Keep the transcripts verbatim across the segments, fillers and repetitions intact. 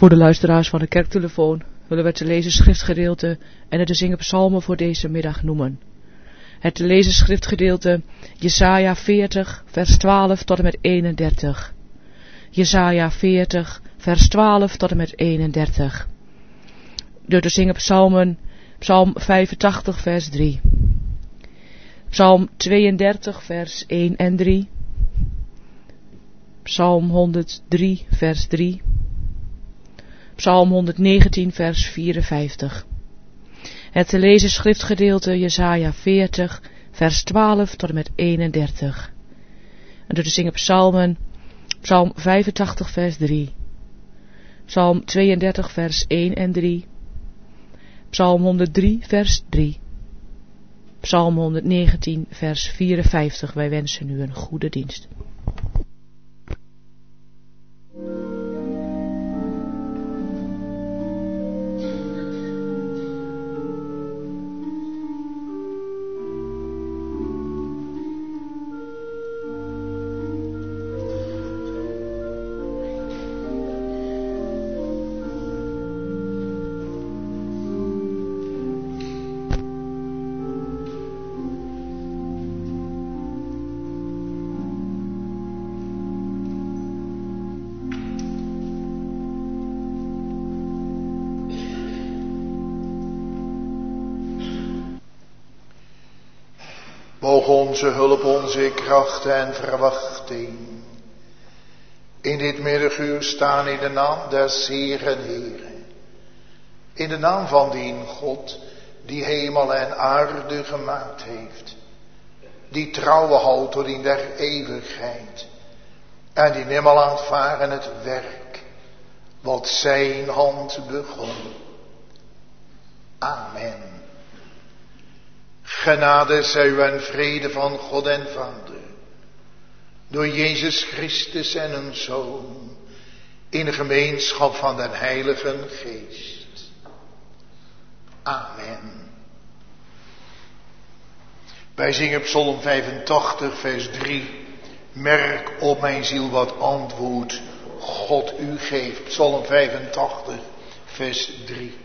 Voor de luisteraars van de kerktelefoon willen we het te lezen schriftgedeelte en het te zingen psalmen voor deze middag noemen. Het te lezen schriftgedeelte Jesaja veertig vers twaalf tot en met eenendertig. Jesaja veertig vers twaalf tot en met eenendertig. De te zingen psalmen Psalm vijfentachtig vers drie. Psalm tweeëndertig vers één en drie. Psalm honderddrie vers drie. Psalm honderdnegentien vers vierenvijftig. Het te lezen schriftgedeelte Jesaja veertig vers twaalf tot en met eenendertig. En door te zingen psalmen Psalm vijfentachtig vers drie. Psalm tweeëndertig vers één en drie. Psalm honderddrie vers drie. Psalm honderdnegentien vers vierenvijftig. Wij wensen u een goede dienst. Mogen onze hulp, onze kracht en verwachting in dit middaguur staan in de naam des Heeren Heren. In de naam van die God die hemel en aarde gemaakt heeft. Die trouwe houdt tot in der eeuwigheid. En die nimmer laat varen het werk wat zijn hand begon. Amen. Genade zij u en vrede van God en Vader, door Jezus Christus en hun Zoon, in de gemeenschap van den Heiligen Geest. Amen. Wij zingen Psalm vijfentachtig vers drie. Merk op mijn ziel wat antwoord God u geeft. Psalm vijfentachtig vers drie.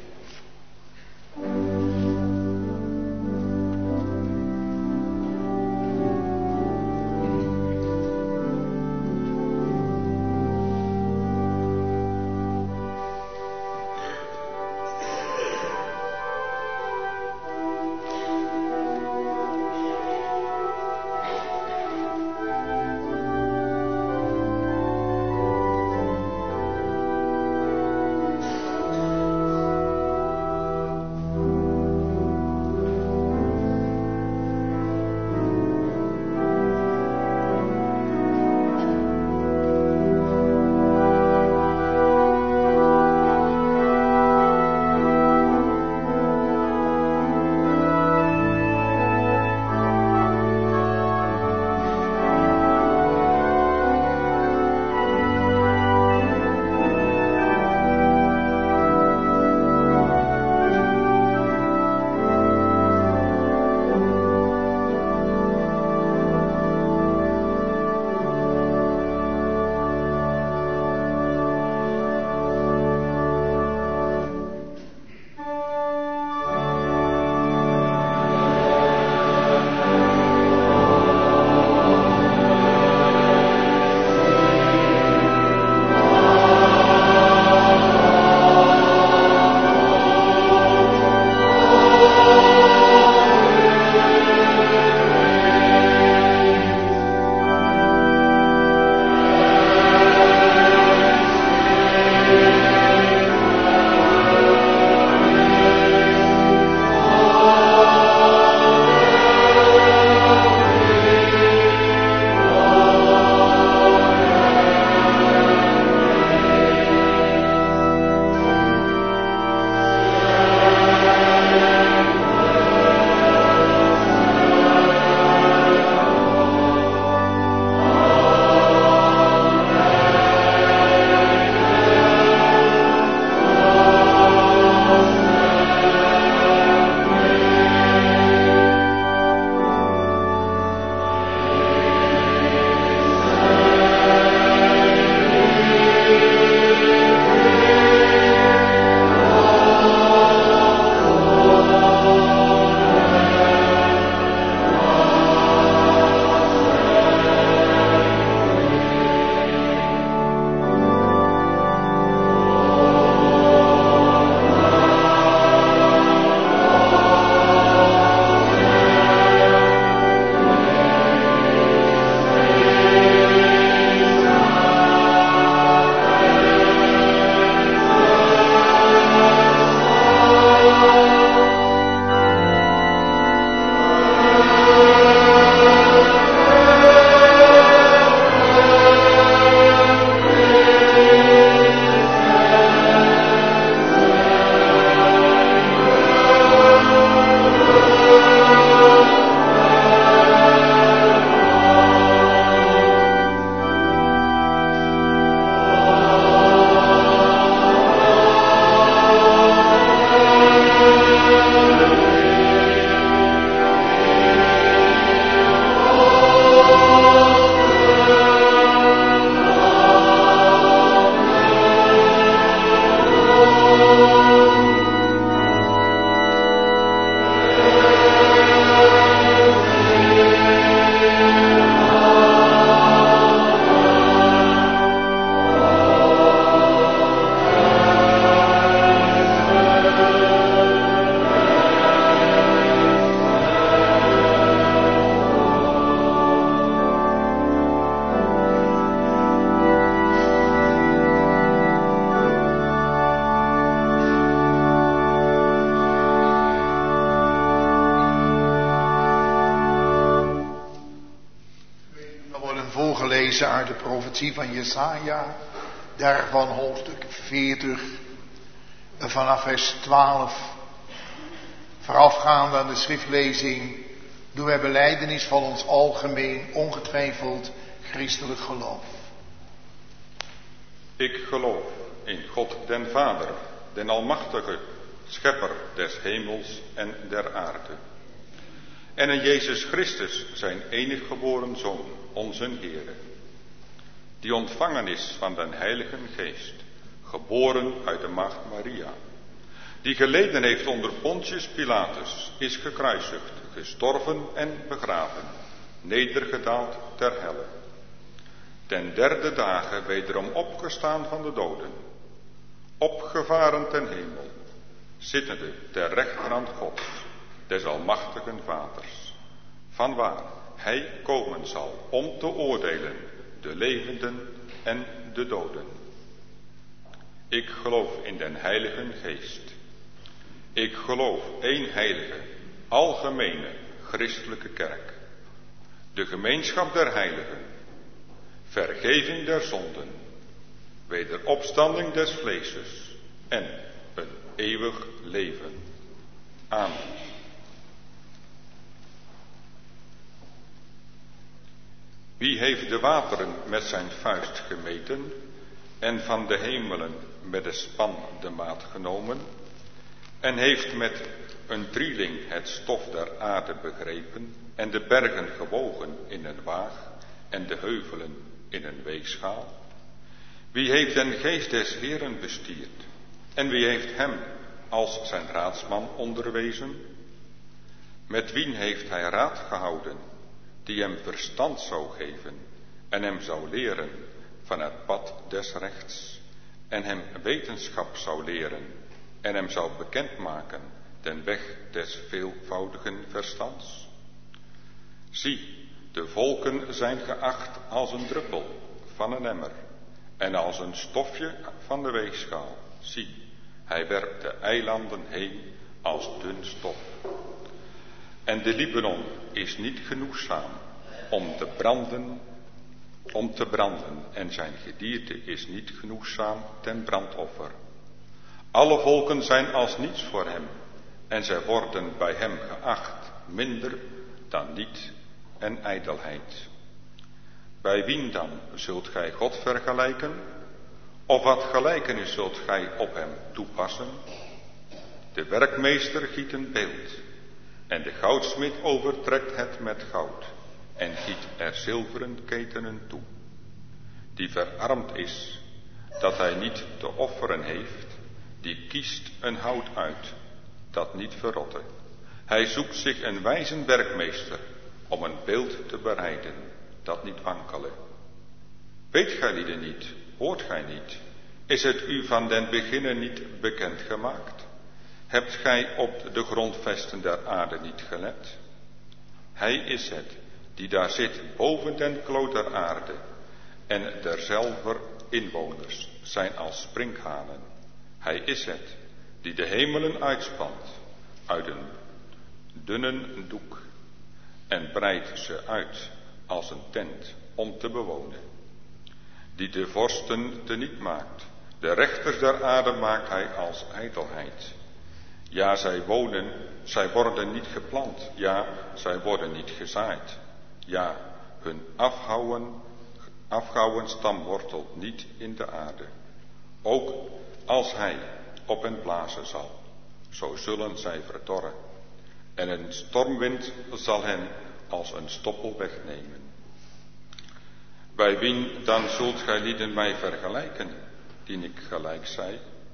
lezen uit de profetie van Jesaja, daarvan hoofdstuk veertig, vanaf vers twaalf. Voorafgaand aan de schriftlezing doen wij belijdenis van ons algemeen, ongetwijfeld christelijk geloof. Ik geloof in God den Vader, den Almachtige, Schepper des hemels en der aarde. En in Jezus Christus, zijn enig geboren Zoon, onze Heere, die ontvangen is van den Heilige Geest, geboren uit de maagd Maria, die geleden heeft onder Pontius Pilatus, is gekruisigd, gestorven en begraven, nedergedaald ter helle. Ten derde dagen wederom opgestaan van de doden, opgevaren ten hemel, zittende ter rechterhand Gods, des almachtigen Vaders, vanwaar hij komen zal om te oordelen de levenden en de doden. Ik geloof in den Heiligen Geest. Ik geloof één heilige, algemene, christelijke kerk, de gemeenschap der heiligen, vergeving der zonden, wederopstanding des vleeses en een eeuwig leven. Amen. Wie heeft de wateren met zijn vuist gemeten en van de hemelen met de span de maat genomen en heeft met een drieling het stof der aarde begrepen en de bergen gewogen in een waag en de heuvelen in een weegschaal? Wie heeft den geest des Heeren bestierd en wie heeft hem als zijn raadsman onderwezen? Met wien heeft hij raad gehouden, die hem verstand zou geven en hem zou leren van het pad des rechts en hem wetenschap zou leren en hem zou bekendmaken den weg des veelvoudigen verstands? Zie, de volken zijn geacht als een druppel van een emmer en als een stofje van de weegschaal. Zie, hij werpt de eilanden heen als dun stof. En de Libanon is niet genoegzaam om te branden, om te branden, en zijn gedierte is niet genoegzaam ten brandoffer. Alle volken zijn als niets voor hem, en zij worden bij hem geacht minder dan niet en ijdelheid. Bij wien dan zult gij God vergelijken? Of wat gelijkenis zult gij op hem toepassen? De werkmeester giet een beeld, en de goudsmid overtrekt het met goud, en giet er zilveren ketenen toe. Die verarmd is, dat hij niet te offeren heeft, die kiest een hout uit, dat niet verrotte. Hij zoekt zich een wijze werkmeester, om een beeld te bereiden, dat niet wankele. Weet gij lieden niet, hoort gij niet, is het u van den beginnen niet bekend gemaakt? Hebt gij op de grondvesten der aarde niet gelet? Hij is het, die daar zit boven den kloot der aarde, en derzelver inwoners zijn als sprinkhanen. Hij is het, die de hemelen uitspant uit een dunne doek, en breidt ze uit als een tent om te bewonen. Die de vorsten teniet maakt, de rechters der aarde maakt hij als ijdelheid. Ja, zij wonen, zij worden niet geplant, ja, zij worden niet gezaaid. Ja, hun afgouwen, afgouwen stam wortelt niet in de aarde. Ook als hij op hen blazen zal, zo zullen zij verdorren. En een stormwind zal hen als een stoppel wegnemen. Bij wien dan zult gij lieden mij vergelijken, die ik gelijk zij?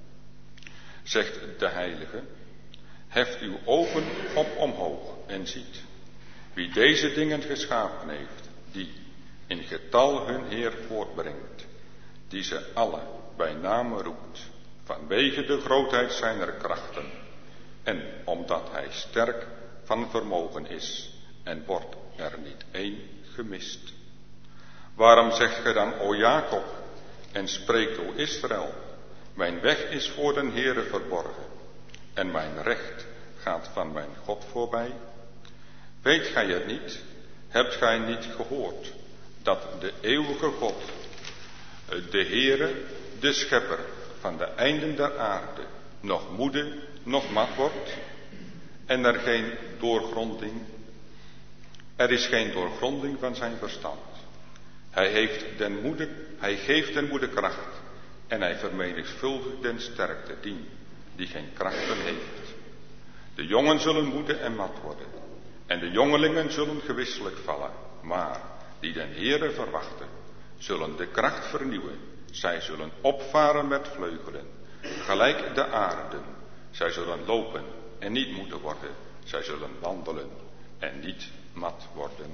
Zegt de Heilige, heft uw ogen op omhoog en ziet, wie deze dingen geschapen heeft, die in getal hun Heer voortbrengt, die ze alle bij name roept, vanwege de grootheid zijner krachten, en omdat hij sterk van vermogen is, en wordt er niet één gemist. Waarom zegt gij dan, o Jacob, en spreekt, o Israël, mijn weg is voor den Heere verborgen, en mijn recht gaat van mijn God voorbij? Weet gij het niet? Hebt gij niet gehoord? dat de eeuwige God, de Heere, de Schepper van de einden der aarde, nog moede, nog mat wordt, en er geen doorgronding, er is geen doorgronding van zijn verstand. Hij heeft den moede, hij geeft den moede kracht, en hij vermenigvuldigt den sterkte dien, die geen krachten heeft. De jongen zullen moede en mat worden, en de jongelingen zullen gewisselijk vallen, maar die den Heere verwachten, zullen de kracht vernieuwen. Zij zullen opvaren met vleugelen, gelijk de aarden. Zij zullen lopen en niet moede worden. Zij zullen wandelen en niet mat worden.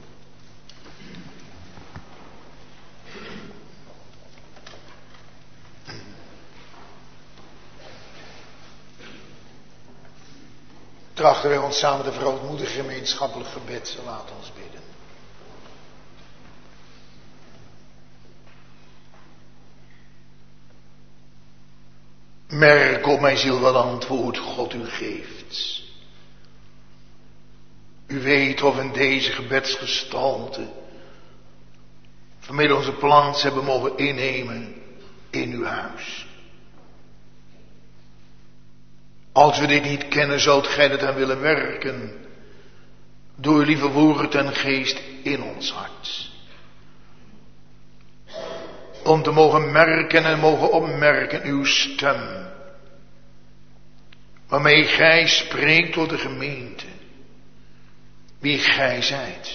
Trachten wij ons samen de verootmoedige gemeenschappelijk gebed. Laat ons bidden. Merk op mijn ziel wat antwoord God u geeft. U weet of in deze gebedsgestalte vanmiddag onze plaats hebben mogen innemen in uw huis. Als we dit niet kennen, zult gij het aan willen werken door uw lieve woord en geest in ons hart. Om te mogen merken en mogen opmerken uw stem, waarmee gij spreekt tot de gemeente, wie gij zijt.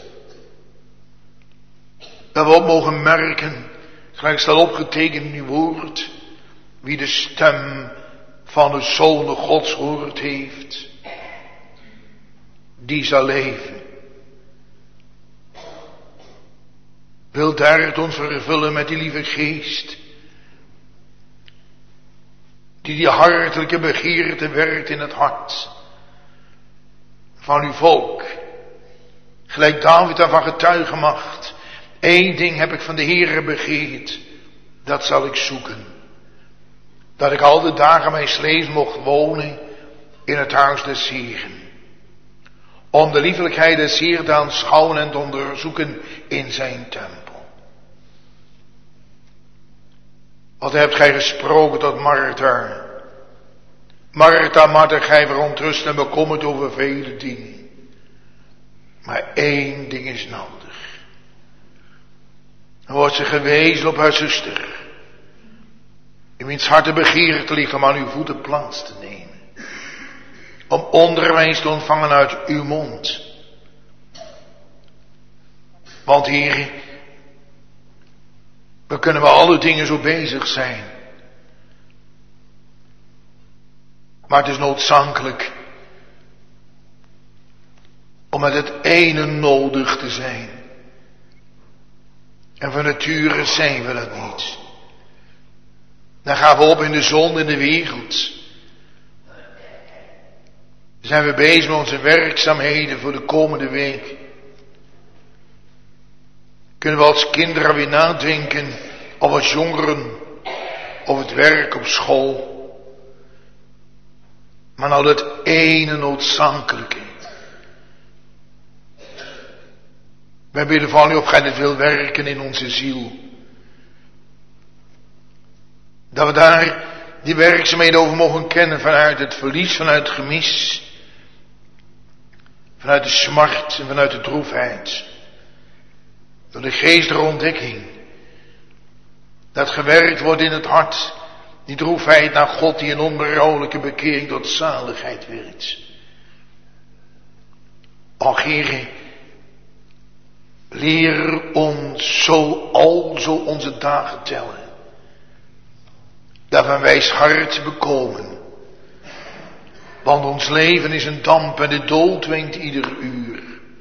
Dat we op mogen merken, gelijk staat opgetekend in uw woord, wie de stem van de Zoon Gods hoort heeft, die zal leven. Wil daar het ons vervullen met die lieve geest, die die hartelijke begeerte werkt in het hart van uw volk. Gelijk David daarvan getuigen mag. Eén ding heb ik van de Heere begeerd, dat zal ik zoeken. Dat ik al de dagen mijn levens mocht wonen in het huis des Heeren. Om de liefelijkheid des Heeren te aanschouwen en te onderzoeken in zijn tempel. Wat hebt gij gesproken tot Martha? Martha, Martha, gij verontrust en bekommerd over vele dingen. Maar één ding is nodig. Dan wordt ze gewezen op haar zuster. In wiens harte begeerte ligt om aan uw voeten plaats te nemen. Om onderwijs te ontvangen uit uw mond. Want Heer, we kunnen wel alle dingen zo bezig zijn. Maar het is noodzakelijk om met het ene nodig te zijn. En van nature zijn we dat niet. Dan gaan we op in de zon in de wereld. Dan zijn we bezig met onze werkzaamheden voor de komende week. Kunnen we als kinderen weer nadenken, of als jongeren, of het werk op school. Maar nou dat ene noodzakelijke. Wij bidden van u of gij dit wil werken in onze ziel. Dat we daar die werkzaamheden over mogen kennen vanuit het verlies, vanuit het gemis. Vanuit de smart en vanuit de droefheid. Door de geest der ontdekking. Dat gewerkt wordt in het hart. Die droefheid naar God die een onberouwelijke bekering tot zaligheid werkt. Och Heere, leer ons zo al zo onze dagen tellen. Dat we een wijs hart bekomen. Want ons leven is een damp en de dood wenkt ieder uur.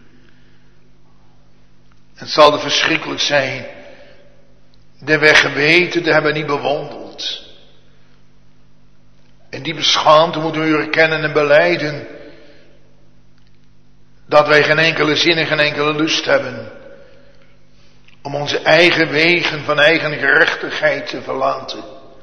Het zal er verschrikkelijk zijn de weg geweten te hebben niet bewandeld. En die beschaamte moeten we erkennen en belijden dat wij geen enkele zin en geen enkele lust hebben om onze eigen wegen van eigen gerechtigheid te verlaten.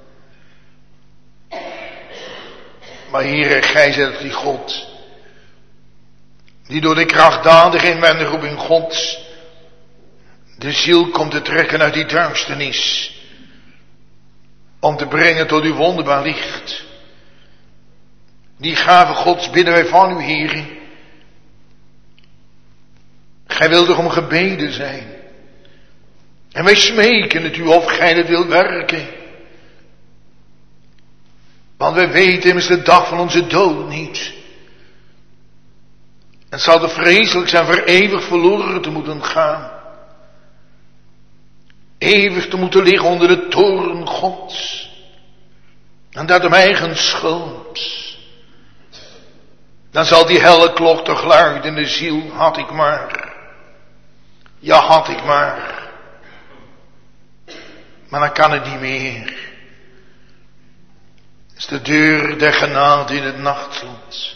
Maar Heere, gij zijt die God, die door de krachtdadige inwendige roeping Gods de ziel komt te trekken uit die duisternis. Om te brengen tot uw wonderbaar licht. Die gave Gods bidden wij van u, Heer. Gij wilt er om gebeden zijn. En wij smeken het u of gij het wilt werken. Want wij weten immers de dag van onze dood niet. Het zal te vreselijk zijn voor eeuwig verloren te moeten gaan. Eeuwig te moeten liggen onder de toorn Gods. En dat om eigen schuld. Dan zal die helle klok toch luiden in de ziel, had ik maar. Ja, had ik maar. Maar dan kan het niet meer. Het is de deur der genade in het nachtslot.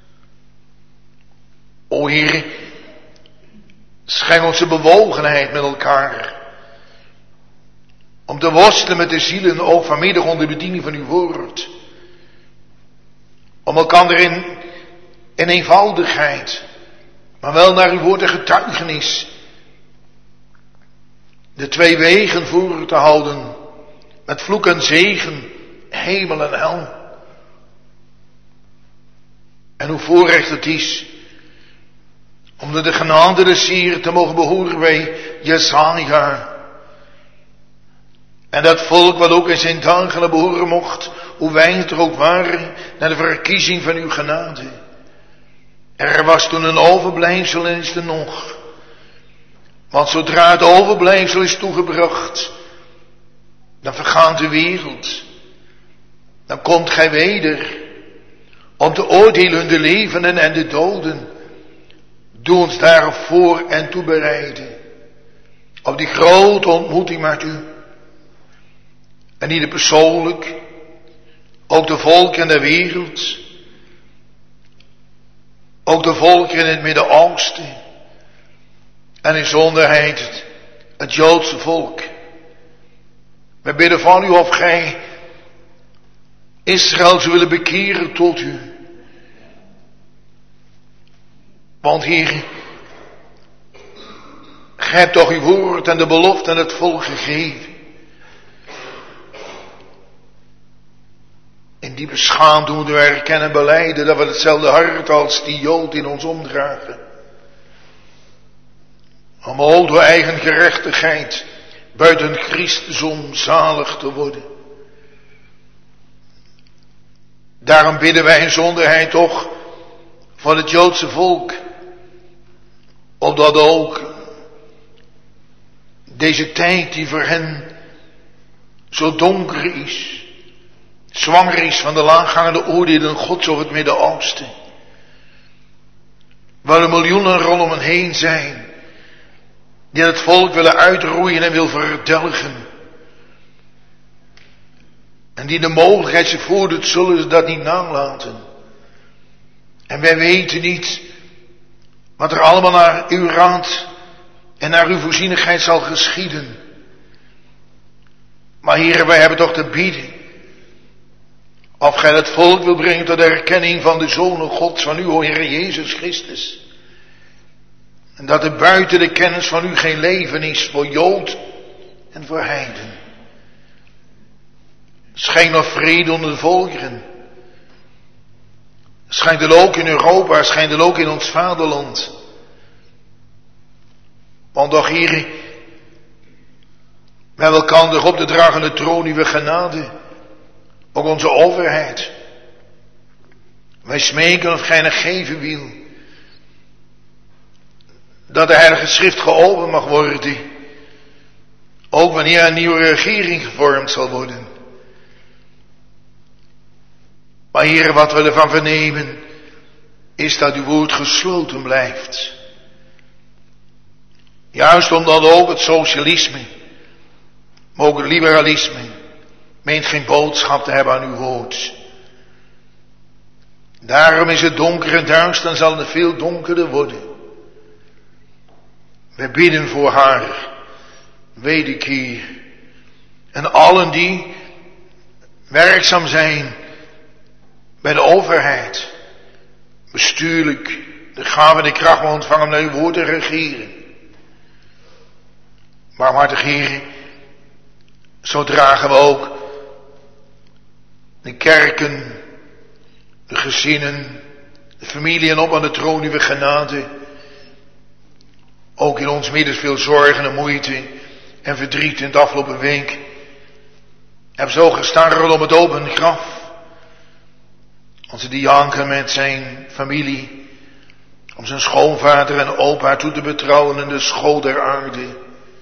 O Heer, schenk onze bewogenheid met elkaar. Om te worstelen met de zielen, ook vanmiddag onder bediening van uw woord. Om elkaar in, in eenvoudigheid, maar wel naar uw woord en getuigenis. De twee wegen voor te houden, met vloek en zegen, hemel en hel. En hoe voorrecht het is, om door de genade des Heeren te mogen behoren bij Jesaja. En dat volk wat ook in zijn dagen behoren mocht, hoe weinig er ook waren, naar de verkiezing van uw genade. Er was toen een overblijfsel en is er nog. Want zodra het overblijfsel is toegebracht, dan vergaat de wereld. Dan komt gij weder, om te oordelen de levenden en de doden. Doe ons daarop voor en toebereiden. Op die grote ontmoeting met u. En ieder persoonlijk, ook de volken der wereld, ook de volken in het Midden-Oosten, en in zonderheid het, het Joodse volk. We bidden van u of gij Israël zou willen bekeren tot u. Want Heer, gij hebt toch uw woord en de belofte aan het volk gegeven. In die beschaamd moeten we erkennen en belijden dat we hetzelfde hart als die Jood in ons omdragen. Om ook door eigen gerechtigheid buiten Christus om zalig te worden. Daarom bidden wij in zonderheid toch voor het Joodse volk. Opdat ook deze tijd die voor hen zo donker is, zwanger is van de laaghangende oordelen Gods over het Midden-Oosten. Waar er miljoenen rondom hen heen zijn, die het volk willen uitroeien en wil verdelgen. En die de mogelijkheid zich voordoet, zullen ze dat niet nalaten. En wij weten niet wat er allemaal naar uw raad en naar uw voorzienigheid zal geschieden. Maar Heere, wij hebben toch te bieden. Of gij het volk wil brengen tot de erkenning van de Zoon Gods, van u, o Heer Jezus Christus. En dat er buiten de kennis van u geen leven is voor Jood en voor heiden. Schenk nog vrede onder de volkeren. Schijnt het ook in Europa, schijnt het ook in ons vaderland. Want doch Heer, wij elkaar op de dragende troon uw genade, ook onze overheid. Wij smeken of gij nog geven wil, dat de Heilige Schrift geopend mag worden, ook wanneer een nieuwe regering gevormd zal worden. Maar Heer, wat we ervan vernemen, is dat uw woord gesloten blijft. Juist omdat ook het socialisme, maar ook het liberalisme, meent geen boodschap te hebben aan uw woord. Daarom is het donker en duister en zal het veel donkerder worden. We bidden voor haar, wederkeer. En allen die werkzaam zijn bij de overheid, bestuurlijk, de gave en de kracht ontvangen om naar uw woord te regeren. Barmhartig Heer, zo dragen we ook de kerken, de gezinnen, de familien op aan de troon uw genade. Ook in ons midden veel zorgen en moeite en verdriet in de afgelopen week. Heb zo gestaan om het open graf. Onze diaken met zijn familie. Om zijn schoonvader en opa toe te betrouwen in de school der aarde.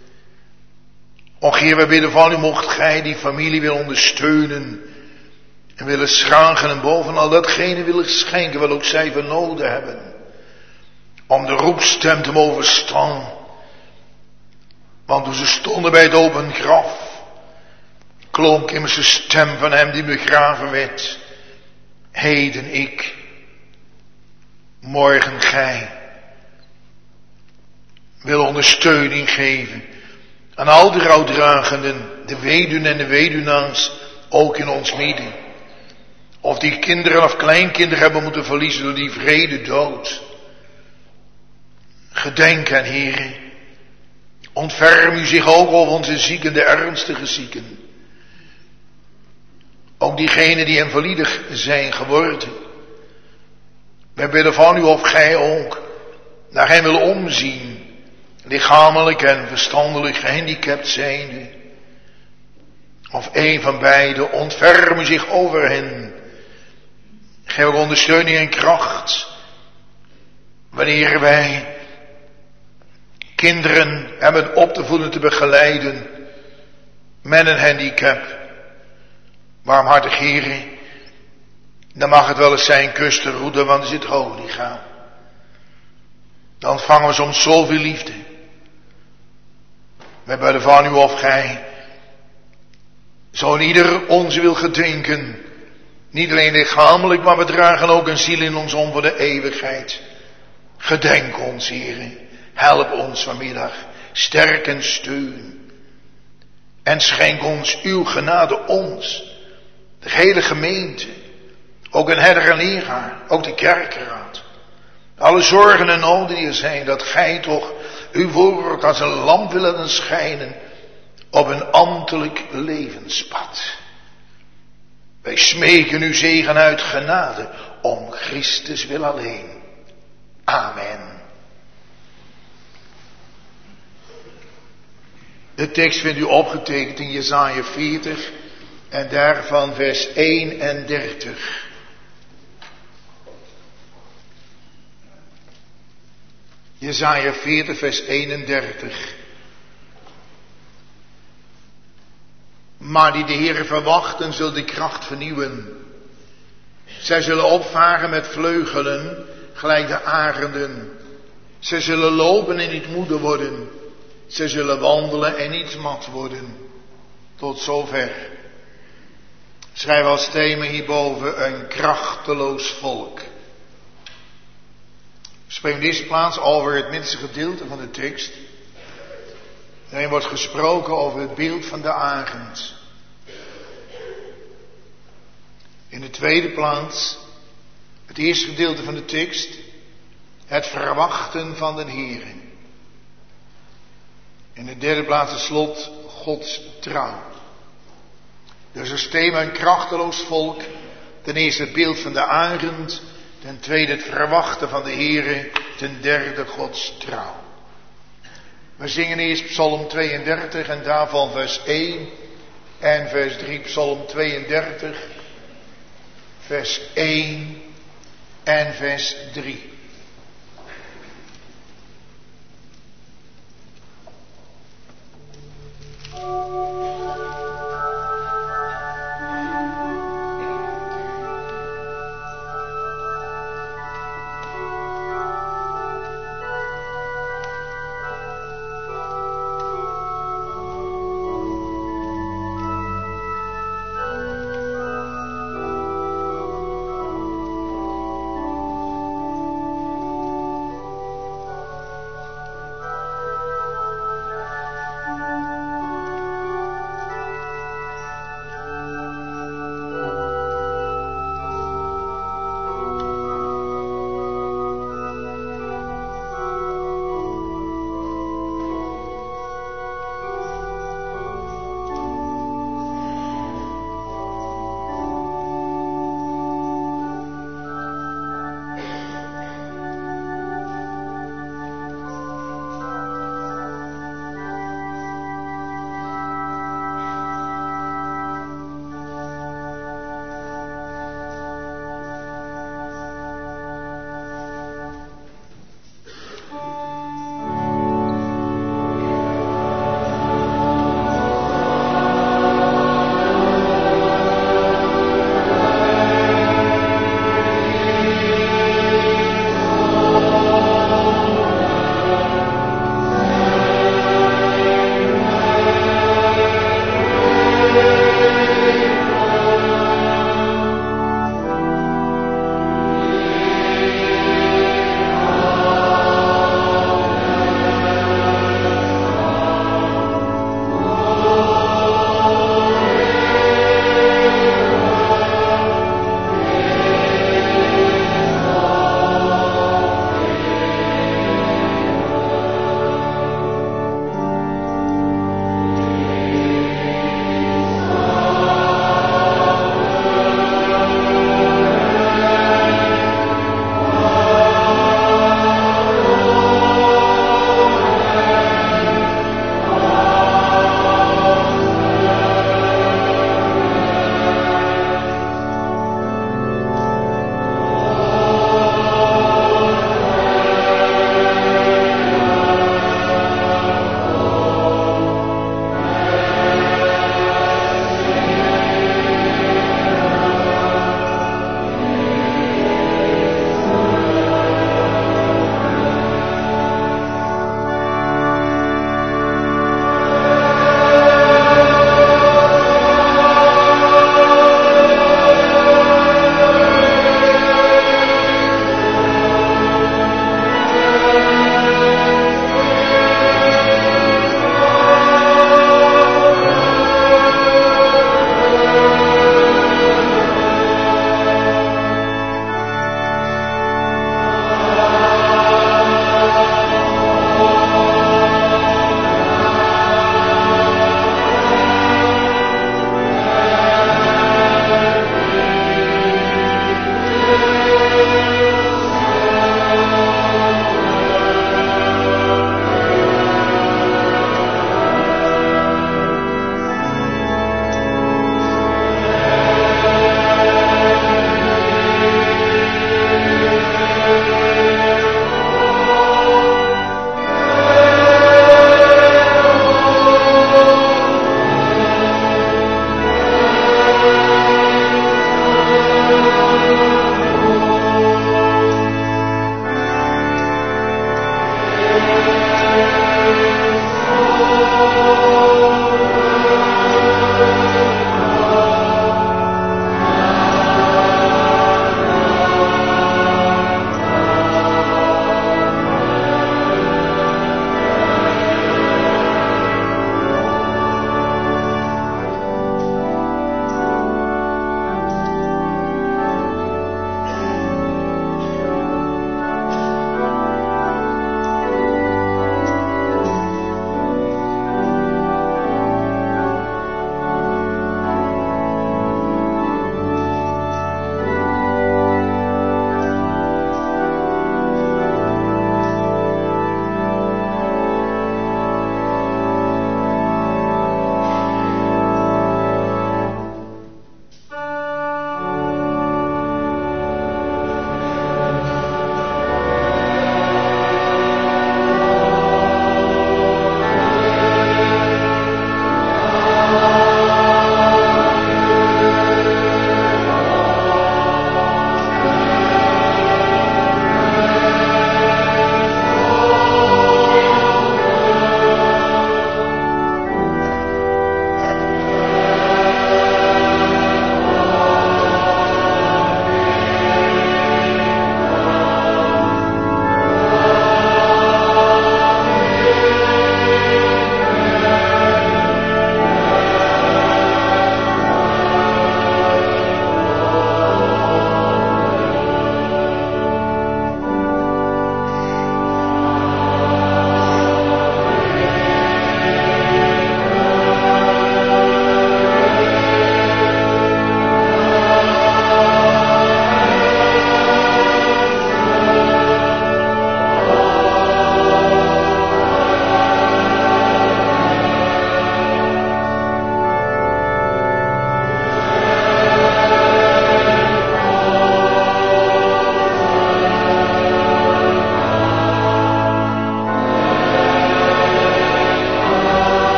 O Heer, wij bidden van u, mocht gij die familie willen ondersteunen. En willen schragen en bovenal datgene willen schenken wat ook zij van nodig hebben. Om de roepstem te mogen verstaan. Want toen ze stonden bij het open graf, klonk immers de stem van hem die begraven werd. Heden ik, morgen gij. Wil ondersteuning geven aan al de rouwdragenden, de weduwen en de weduwnaars, ook in ons midden. Of die kinderen of kleinkinderen hebben moeten verliezen door die wrede dood. Gedenk aan Heere. Ontferm u zich ook over onze zieken, de ernstige zieken. Ook diegenen die invalidig zijn geworden. Wij bidden van u of gij ook naar hen wil omzien. Lichamelijk en verstandelijk gehandicapt zijnde. Of een van beiden, ontferm u zich over hen. Geef ook ondersteuning en kracht. Wanneer wij kinderen hebben op te voeden, te begeleiden met een handicap. Barmhartig Heere, dan mag het wel eens zijn kustenroute, want er zit hoogligchaam. Dan ontvangen we soms zoveel liefde. Wij bidden van u of gij zo in ieder onze wil gedenken. Niet alleen lichamelijk, maar we dragen ook een ziel in ons om voor de eeuwigheid. Gedenk ons, Heere. Help ons vanmiddag. Sterk en steun. En schenk ons uw genade ons. De hele gemeente. Ook een herder en leraar. Ook de kerkraad. Alle zorgen en noden die er zijn. Dat gij toch uw woord als een lamp wil laten schijnen. Op een ambtelijk levenspad. Wij smeken uw zegen uit genade. Om Christus wil alleen. Amen. De tekst vindt u opgetekend in Jesaja veertig en daarvan vers eenendertig. Jesaja veertig vers eenendertig. Maar die de Heere verwachten, zullen de kracht vernieuwen. Zij zullen opvaren met vleugelen, gelijk de arenden. Zij zullen lopen en niet moede worden. Zij zullen wandelen en niet mat worden. Tot zover. Schrijf als thema hierboven een krachteloos volk. We spreken in deze plaats over het middelste gedeelte van de tekst. Daarin wordt gesproken over het beeld van de arend. In de tweede plaats, het eerste gedeelte van de tekst, het verwachten van de Heere. In de derde plaats het slot, Gods trouw. Dus als thema een krachteloos volk. Ten eerste het beeld van de arend. Ten tweede het verwachten van de Heere. Ten derde Gods trouw. We zingen eerst Psalm tweeëndertig en daarvan vers één en vers drie. Psalm tweeëndertig, vers één en vers drie.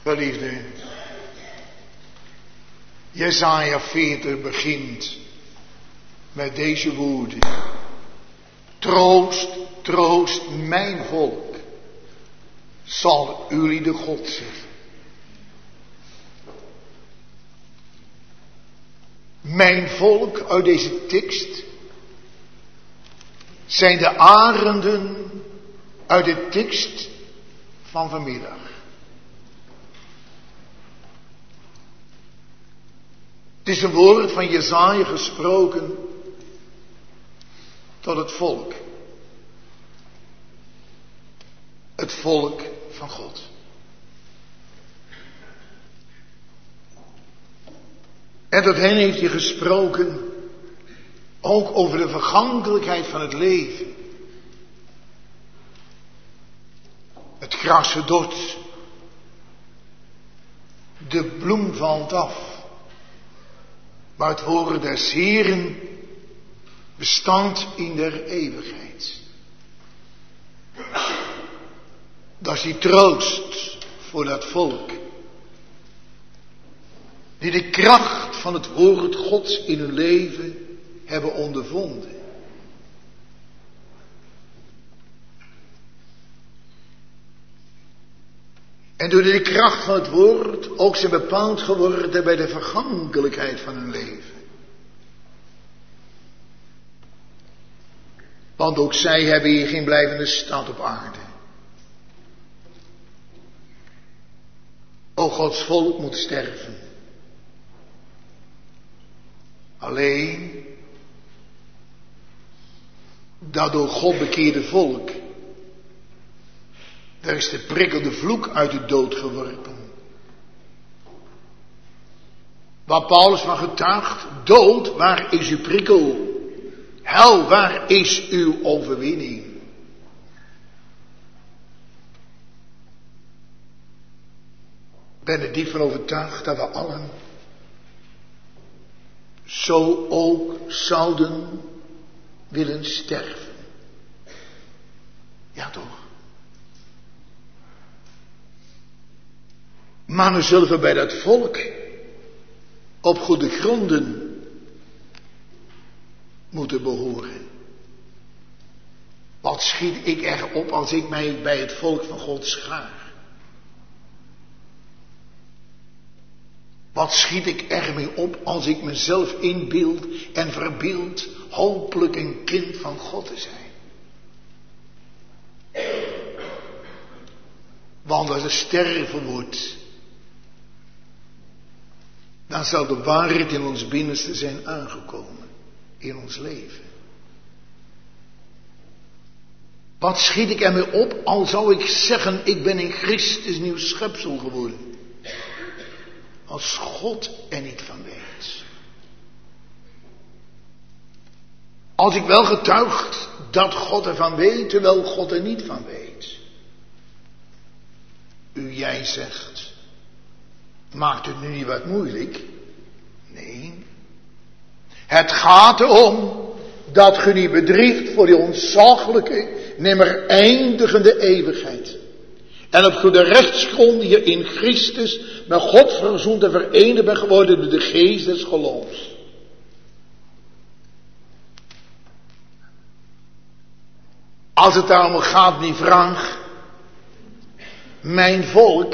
Geliefde, Jesaja veertig begint met deze woorden. Troost, troost mijn volk, zal jullie de God zeggen. Mijn volk uit deze tekst zijn de arenden uit de tekst van vanmiddag. Het is een woord van Jesaja gesproken tot het volk. Het volk van God. En tot hen heeft hij gesproken ook over de vergankelijkheid van het leven. Het gras verdort. De bloem valt af. Maar het woord des Heeren bestand in der eeuwigheid. Dat is die troost voor dat volk. Die de kracht van het woord Gods in hun leven hebben ondervonden. En door de kracht van het woord ook zijn bepaald geworden bij de vergankelijkheid van hun leven. Want ook zij hebben hier geen blijvende stad op aarde. O Gods volk moet sterven. Alleen dat door God bekeerde volk, daar is de prikkelde vloek uit de dood geworpen. Waar Paulus van getuigt, dood, waar is uw prikkel? Hel, waar is uw overwinning? Ik ben er diep van overtuigd dat we allen zo ook zouden willen sterven. Ja toch? Maar dan zullen we bij dat volk op goede gronden moeten behoren. Wat schiet ik er op als ik mij bij het volk van God schaar? Wat schiet ik ermee op als ik mezelf inbeeld en verbeeld hopelijk een kind van God te zijn? Want als er sterven wordt, dan zal de waarheid in ons binnenste zijn aangekomen. In ons leven. Wat schiet ik ermee op, al zou ik zeggen, ik ben in Christus nieuw schepsel geworden. Als God er niet van weet. Als ik wel getuigt dat God ervan weet, terwijl God er niet van weet. U, jij zegt, maakt het nu niet wat moeilijk? Nee. Het gaat erom dat ge niet bedriegt voor die ontzaglijke, nimmer eindigende eeuwigheid. En op goede rechtsgrond je in Christus met God verzoend en verenigd bent geworden door de geest des geloofs. Als het daarom gaat, die vraag, mijn volk,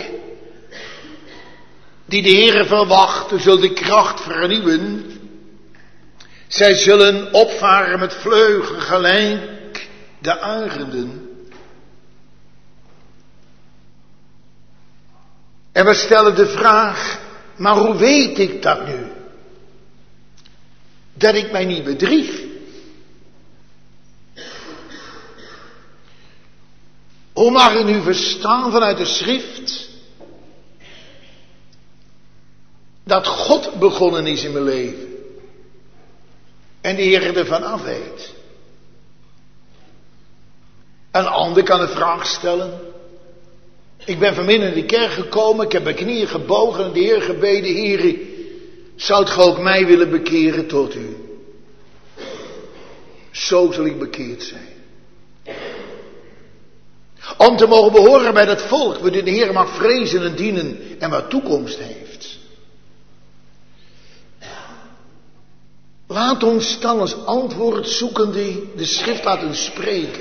die de Heere verwachten, zal de kracht vernieuwen. Zij zullen opvaren met vleugelen gelijk de arenden. En we stellen de vraag, maar hoe weet ik dat nu? Dat ik mij niet bedrieg. Hoe mag ik nu verstaan vanuit de schrift dat God begonnen is in mijn leven? En de Heer ervan af weet. Een ander kan een vraag stellen. Ik ben vanmiddag in de kerk gekomen. Ik heb mijn knieën gebogen en de Heer gebeden. Heer, zou gij ook mij willen bekeren tot u? Zo zal ik bekeerd zijn. Om te mogen behoren bij dat volk, waar de Heer mag vrezen en dienen en waar toekomst heeft. Laat ons dan als antwoord zoekende de schrift laten spreken.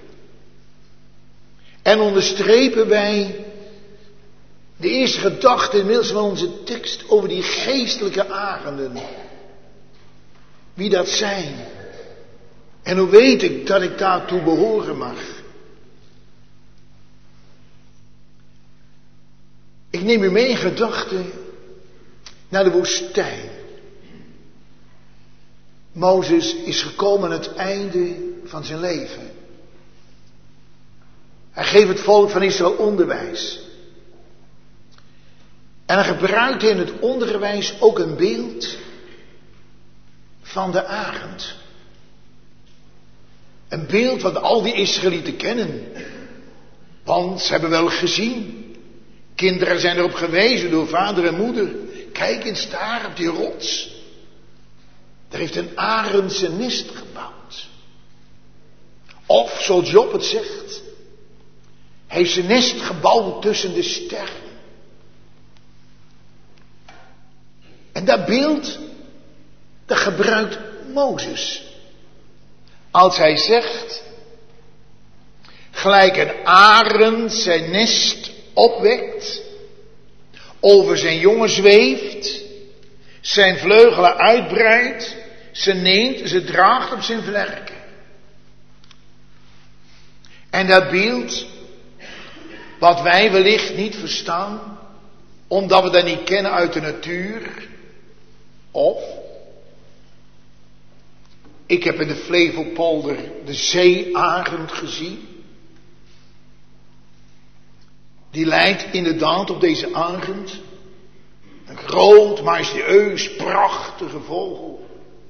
En onderstrepen wij de eerste gedachte inmiddels van onze tekst over die geestelijke arenden. Wie dat zijn. En hoe weet ik dat ik daartoe behoren mag? Ik neem u mee in gedachten naar de woestijn. Mozes is gekomen aan het einde van zijn leven. Hij geeft het volk van Israël onderwijs. En hij gebruikt in het onderwijs ook een beeld van de arend. Een beeld wat al die Israëlieten kennen. Want ze hebben wel gezien. Kinderen zijn erop gewezen door vader en moeder. Kijk eens daar op die rots. Daar heeft een arend zijn nest gebouwd. Of, zoals Job het zegt, hij heeft zijn nest gebouwd tussen de sterren. En dat beeld, dat gebruikt Mozes. Als hij zegt, gelijk een arend zijn nest opwekt, over zijn jongen zweeft, zijn vleugelen uitbreidt, ze neemt, ze draagt op zijn vlerken. En dat beeld, wat wij wellicht niet verstaan, omdat we dat niet kennen uit de natuur, of, ik heb in de Flevopolder de zeearend gezien. Die lijkt inderdaad op deze arend. Een groot, majestueus, prachtige vogel.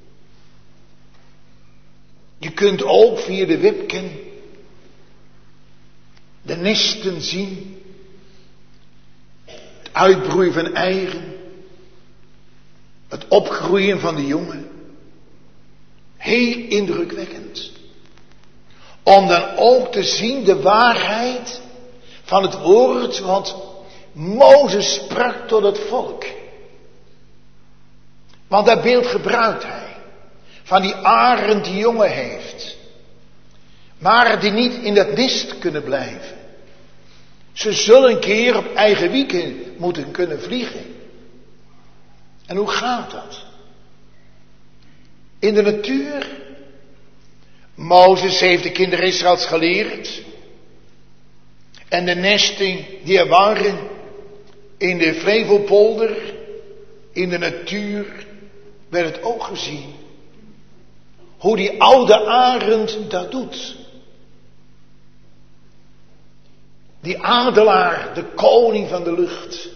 Je kunt ook via de webcam de nesten zien. Het uitbroeien van eieren. Het opgroeien van de jongen. Heel indrukwekkend. Om dan ook te zien de waarheid van het woord wat Mozes sprak tot het volk. Want dat beeld gebruikt hij. Van die arend die jongen heeft. Maar die niet in dat nest kunnen blijven. Ze zullen een keer op eigen wieken moeten kunnen vliegen. En hoe gaat dat? In de natuur. Mozes heeft de kinderen Israëls geleerd. En de nesten die er waren in de Flevopolder, in de natuur, werd het ook gezien. Hoe die oude arend dat doet. Die adelaar, de koning van de lucht.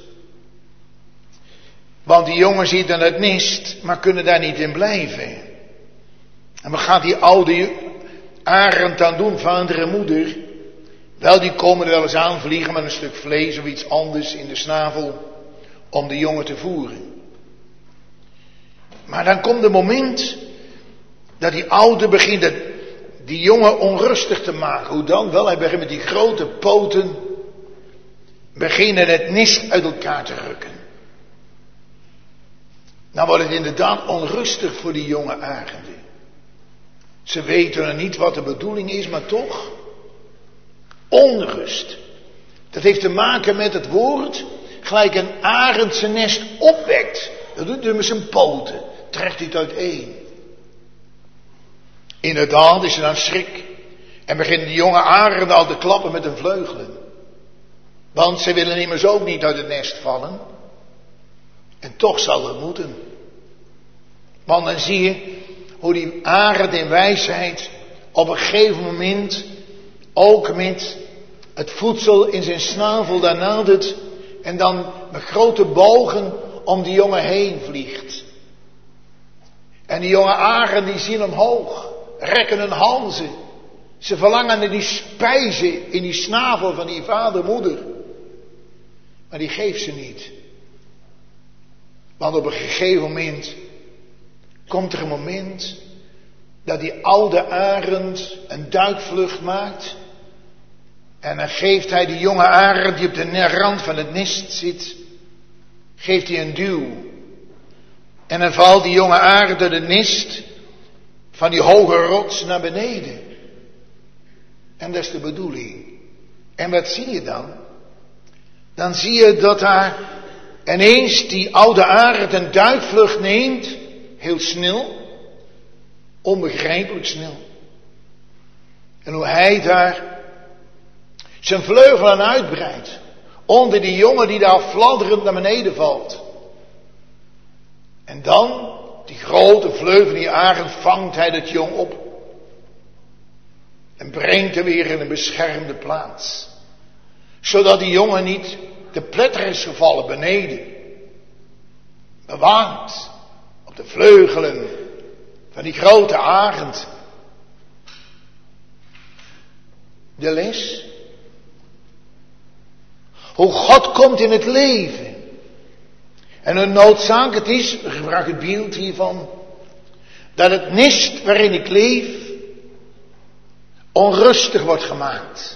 Want die jongen zit aan het nest, maar kunnen daar niet in blijven. En wat gaat die oude arend dan doen, vader en moeder? Wel, die komen er wel eens aanvliegen met een stuk vlees of iets anders in de snavel om de jongen te voeren. Maar dan komt het moment dat die oude begint het, die jongen onrustig te maken. Hoe dan? Wel, hij begint met die grote poten, beginnen het nest uit elkaar te rukken. Nou wordt het inderdaad onrustig voor die jonge arenden. Ze weten nog niet wat de bedoeling is, maar toch onrust. Dat heeft te maken met het woord, gelijk een arend zijn nest opwekt. Dat doet hij met zijn poten, trekt hij het uiteen. Inderdaad is er dan schrik. En beginnen die jonge arenden al te klappen met hun vleugelen. Want ze willen immers ook niet uit het nest vallen. En toch zal het moeten. Want dan zie je hoe die arend in wijsheid op een gegeven moment ook met het voedsel in zijn snavel daar nadert en dan met grote bogen om die jongen heen vliegt. En die jonge arenden die zien omhoog, rekken hun handen. Ze verlangen naar die spijzen in die snavel van die vader moeder. Maar die geeft ze niet. Want op een gegeven moment komt er een moment dat die oude arend een duikvlucht maakt. En dan geeft hij die jonge arend die op de rand van het nest zit, geeft hij een duw. En dan valt die jonge arend door het nest van die hoge rots naar beneden. En dat is de bedoeling. En wat zie je dan? Dan zie je dat daar ineens die oude arend een duikvlucht neemt, heel snel, onbegrijpelijk snel. En hoe hij daar zijn vleugelen uitbreidt, onder die jongen die daar fladderend naar beneden valt. En dan, die grote vleugel, die arend, vangt hij dat jong op. En brengt hem weer in een beschermde plaats. Zodat die jongen niet te pletter is gevallen beneden. Bewaard op de vleugelen van die grote arend. De les. Hoe God komt in het leven. En hoe noodzaak het is, we gebruiken het beeld hiervan, dat het nest waarin ik leef onrustig wordt gemaakt.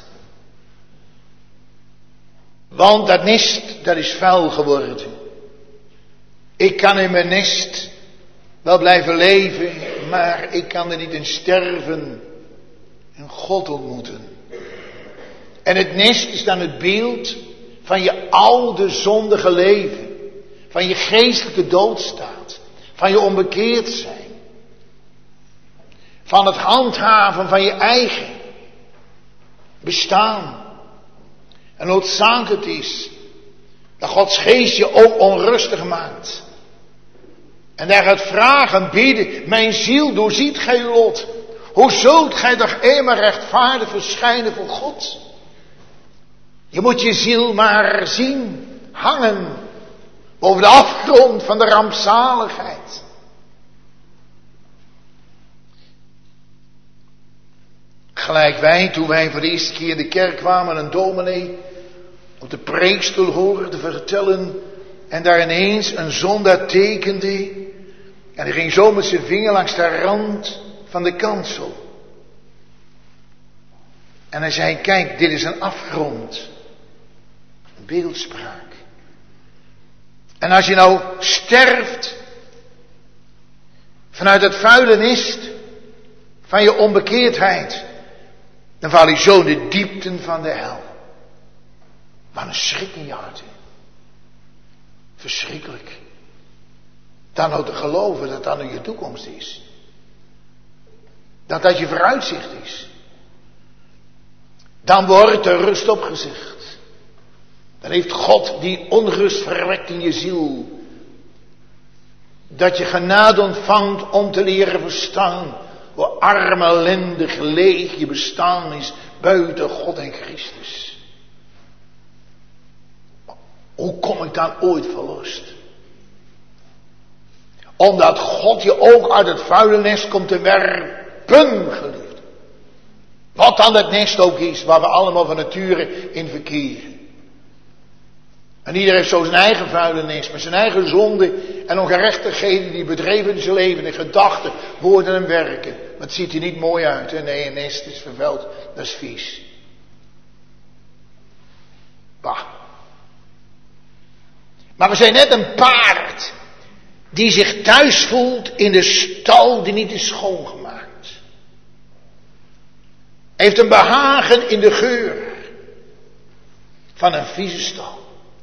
Want dat nest, dat is vuil geworden. Ik kan in mijn nest wel blijven leven, maar ik kan er niet in sterven en God ontmoeten. En het nest is dan het beeld van je oude zondige leven. Van je geestelijke doodstaat. Van je onbekeerd zijn. Van het handhaven van je eigen bestaan. En noodzakelijk is dat Gods geest je ook onrustig maakt. En daar gaat vragen, bidden, mijn ziel, doorziet gij lot. Hoe zult gij toch eenmaal rechtvaardig verschijnen voor God? Je moet je ziel maar zien hangen boven de afgrond van de rampzaligheid. Gelijk wij, toen wij voor de eerste keer in de kerk kwamen, een dominee op de preekstoel hoorden vertellen en daar ineens een zondaar tekende en hij ging zo met zijn vinger langs de rand van de kansel. En hij zei, kijk, dit is een afgrond. Een beeldspraak. En als je nou sterft vanuit het vuile nest van je onbekeerdheid, dan val je zo in de diepten van de hel. Wat een schrik in je hart. Verschrikkelijk. Dan nou te geloven dat dat nu je toekomst is. Dat dat je vooruitzicht is. Dan wordt de rust opgezegd. Dan heeft God die onrust verwekt in je ziel. Dat je genade ontvangt om te leren verstaan hoe arm, ellendig, leeg je bestaan is buiten God en Christus. Hoe kom ik dan ooit verlost? Omdat God je ook uit het vuile nest komt te werpen, geliefd. Wat dan het nest ook is, waar we allemaal van nature in verkeren. En ieder heeft zo zijn eigen vuile nest, met zijn eigen zonde en ongerechtigheden die bedreven in zijn leven, in gedachten, woorden en werken. Maar het ziet er niet mooi uit, hè? Nee, een nest is vervuild, dat is vies. Bah. Maar we zijn net een paard die zich thuis voelt in de stal die niet is schoongemaakt. Heeft een behagen in de geur van een vieze stal.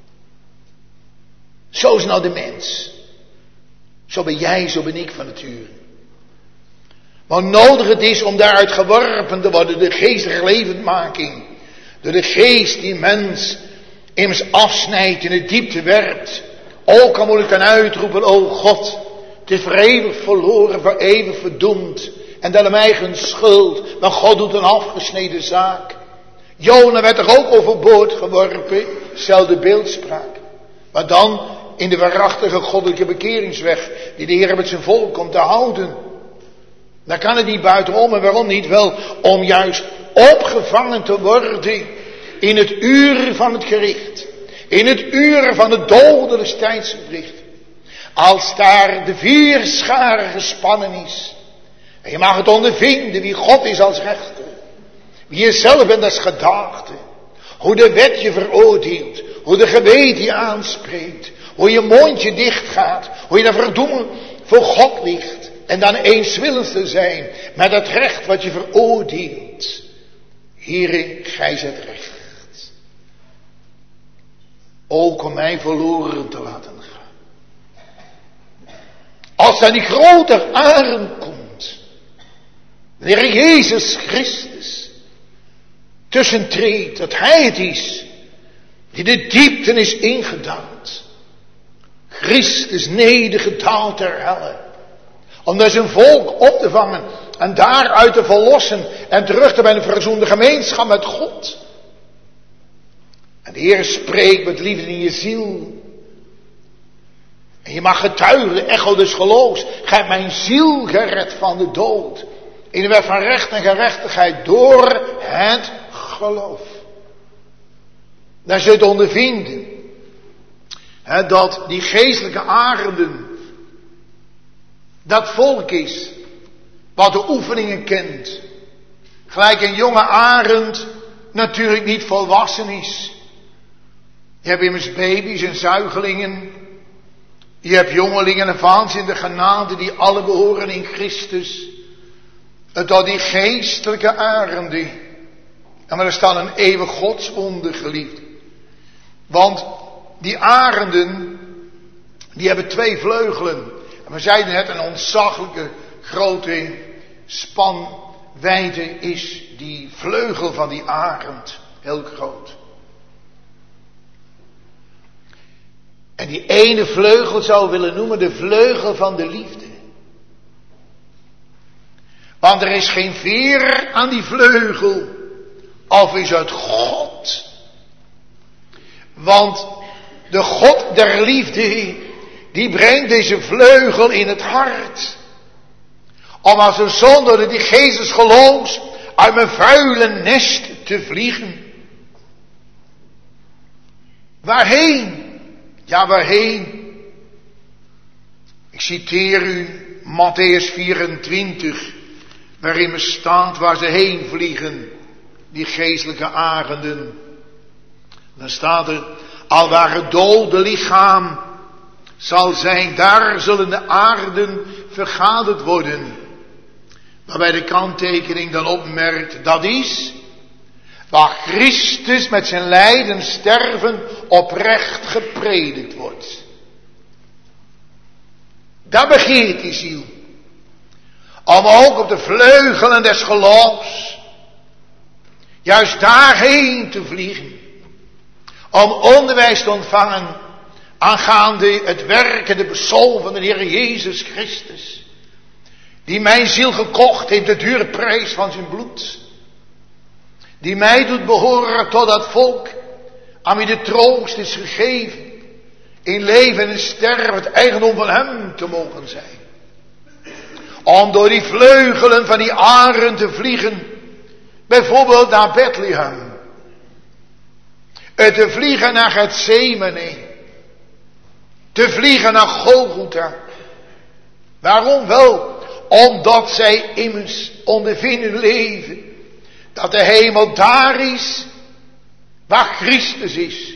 Zo is nou de mens. Zo ben jij, zo ben ik van nature. Maar nodig het is om daaruit geworpen te worden, de geestige levendmaking. Door de geest die mens immers afsnijdt, in de diepte werpt. Ook al moet ik dan uitroepen, o God, het is voor eeuwig verloren, voor eeuwig verdoemd. En dat om eigen schuld, maar God doet een afgesneden zaak. Jona werd er ook overboord geworpen, zelfde beeldspraak. Maar dan in de waarachtige goddelijke bekeringsweg, die de Heer met zijn volk komt te houden. Daar kan het niet buitenom, en waarom niet? Wel, om juist opgevangen te worden in het uur van het gericht. In het uur van het dodelijke tijdsgericht. Als daar de vierschare gespannen is. En je mag het ondervinden wie God is als rechter. Wie je zelf bent als gedaagde. Hoe de wet je veroordeelt. Hoe de geweten je aanspreekt. Hoe je mondje dicht gaat. Hoe je dan verdoemen voor God ligt. En dan eenswillens te zijn met het recht wat je veroordeelt. Heere, gij zijt recht. Ook om mij verloren te laten gaan. Als er die grote arend komt. De Heer Jezus Christus. Tussentreedt dat Hij het is. Die de diepten is ingedaald. Christus nedergedaald ter helle. Om dus een volk op te vangen. En daaruit te verlossen. En terug te brengen in verzoende gemeenschap met God. En de Heer spreekt met liefde in je ziel. En je mag getuigen, de echo des geloofs. Gij hebt mijn ziel gered van de dood. In de weg van recht en gerechtigheid door het geloof. Daar zult je ondervinden. He, dat die geestelijke arenden. Dat volk is. Wat de oefeningen kent. Gelijk een jonge arend natuurlijk niet volwassen is. Je hebt immers baby's en zuigelingen. Je hebt jongelingen en vaans in de genade die alle behoren in Christus. Tot die geestelijke arenden. En maar er staat een eeuwig godswonder geliefd. Want die arenden, die hebben twee vleugelen. En we zeiden net, een ontzaglijke grote spanwijdte is die vleugel van die arend. Heel groot. En die ene vleugel zou willen noemen de vleugel van de liefde. Want er is geen veer aan die vleugel. Of is het God. Want de God der liefde, die brengt deze vleugel in het hart. Om als een zonde door die Jezus geloofs uit mijn vuile nest te vliegen. Waarheen? Ja, waarheen? Ik citeer u Matthäus vierentwintig, waarin er staat waar ze heen vliegen, die geestelijke arenden. Dan staat er, alwaar het dode lichaam zal zijn, daar zullen de aarden vergaderd worden. Waarbij de kanttekening dan opmerkt, dat is waar Christus met zijn lijden sterven oprecht gepredikt wordt. Daar begeert die ziel. Om ook op de vleugelen des geloofs juist daarheen te vliegen. Om onderwijs te ontvangen aangaande het werk en de persoon van de Heer Jezus Christus. Die mijn ziel gekocht heeft, de dure prijs van zijn bloed. Die mij doet behoren tot dat volk aan wie de troost is gegeven. In leven en in sterven het eigendom van hem te mogen zijn. Om door die vleugelen van die arend te vliegen. Bijvoorbeeld naar Bethlehem. Te vliegen naar Gethsemane. Te vliegen naar Golgotha. Waarom wel? Omdat zij immers ondervinden leven. Dat de hemel daar is. Waar Christus is.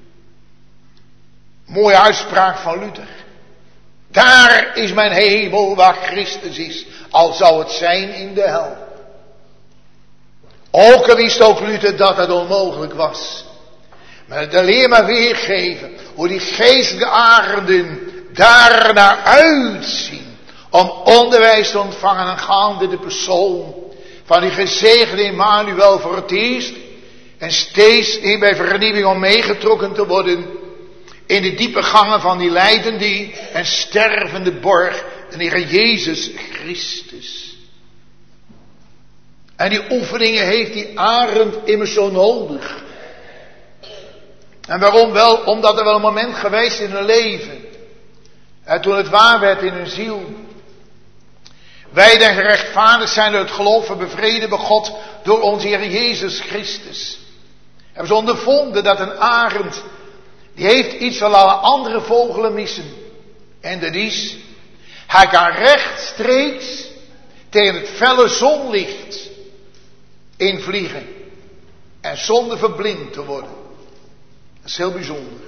Mooie uitspraak van Luther. Daar is mijn hemel waar Christus is. Al zou het zijn in de hel. Ook al wist ook Luther dat het onmogelijk was. Maar de leer maar weergeven. Hoe die geestelijke arenden daar naar uitzien. Om onderwijs te ontvangen aangaande de persoon van die gezegende Emmanuel voor het eerst. En steeds in bij vernieuwing om meegetrokken te worden. In de diepe gangen van die lijdende en stervende borg. De Heer Jezus Christus. En die oefeningen heeft die arend immers zo nodig. En waarom wel? Omdat er wel een moment geweest in hun leven. En toen het waar werd in hun ziel. Wij den gerechtvaardigd zijn door het geloof en bevreden bij God door onze Heer Jezus Christus. Hebben ze ondervonden dat een arend, die heeft iets wat alle andere vogelen missen. En dat is, hij kan rechtstreeks tegen het felle zonlicht invliegen. en zonder verblind te worden. Dat is heel bijzonder.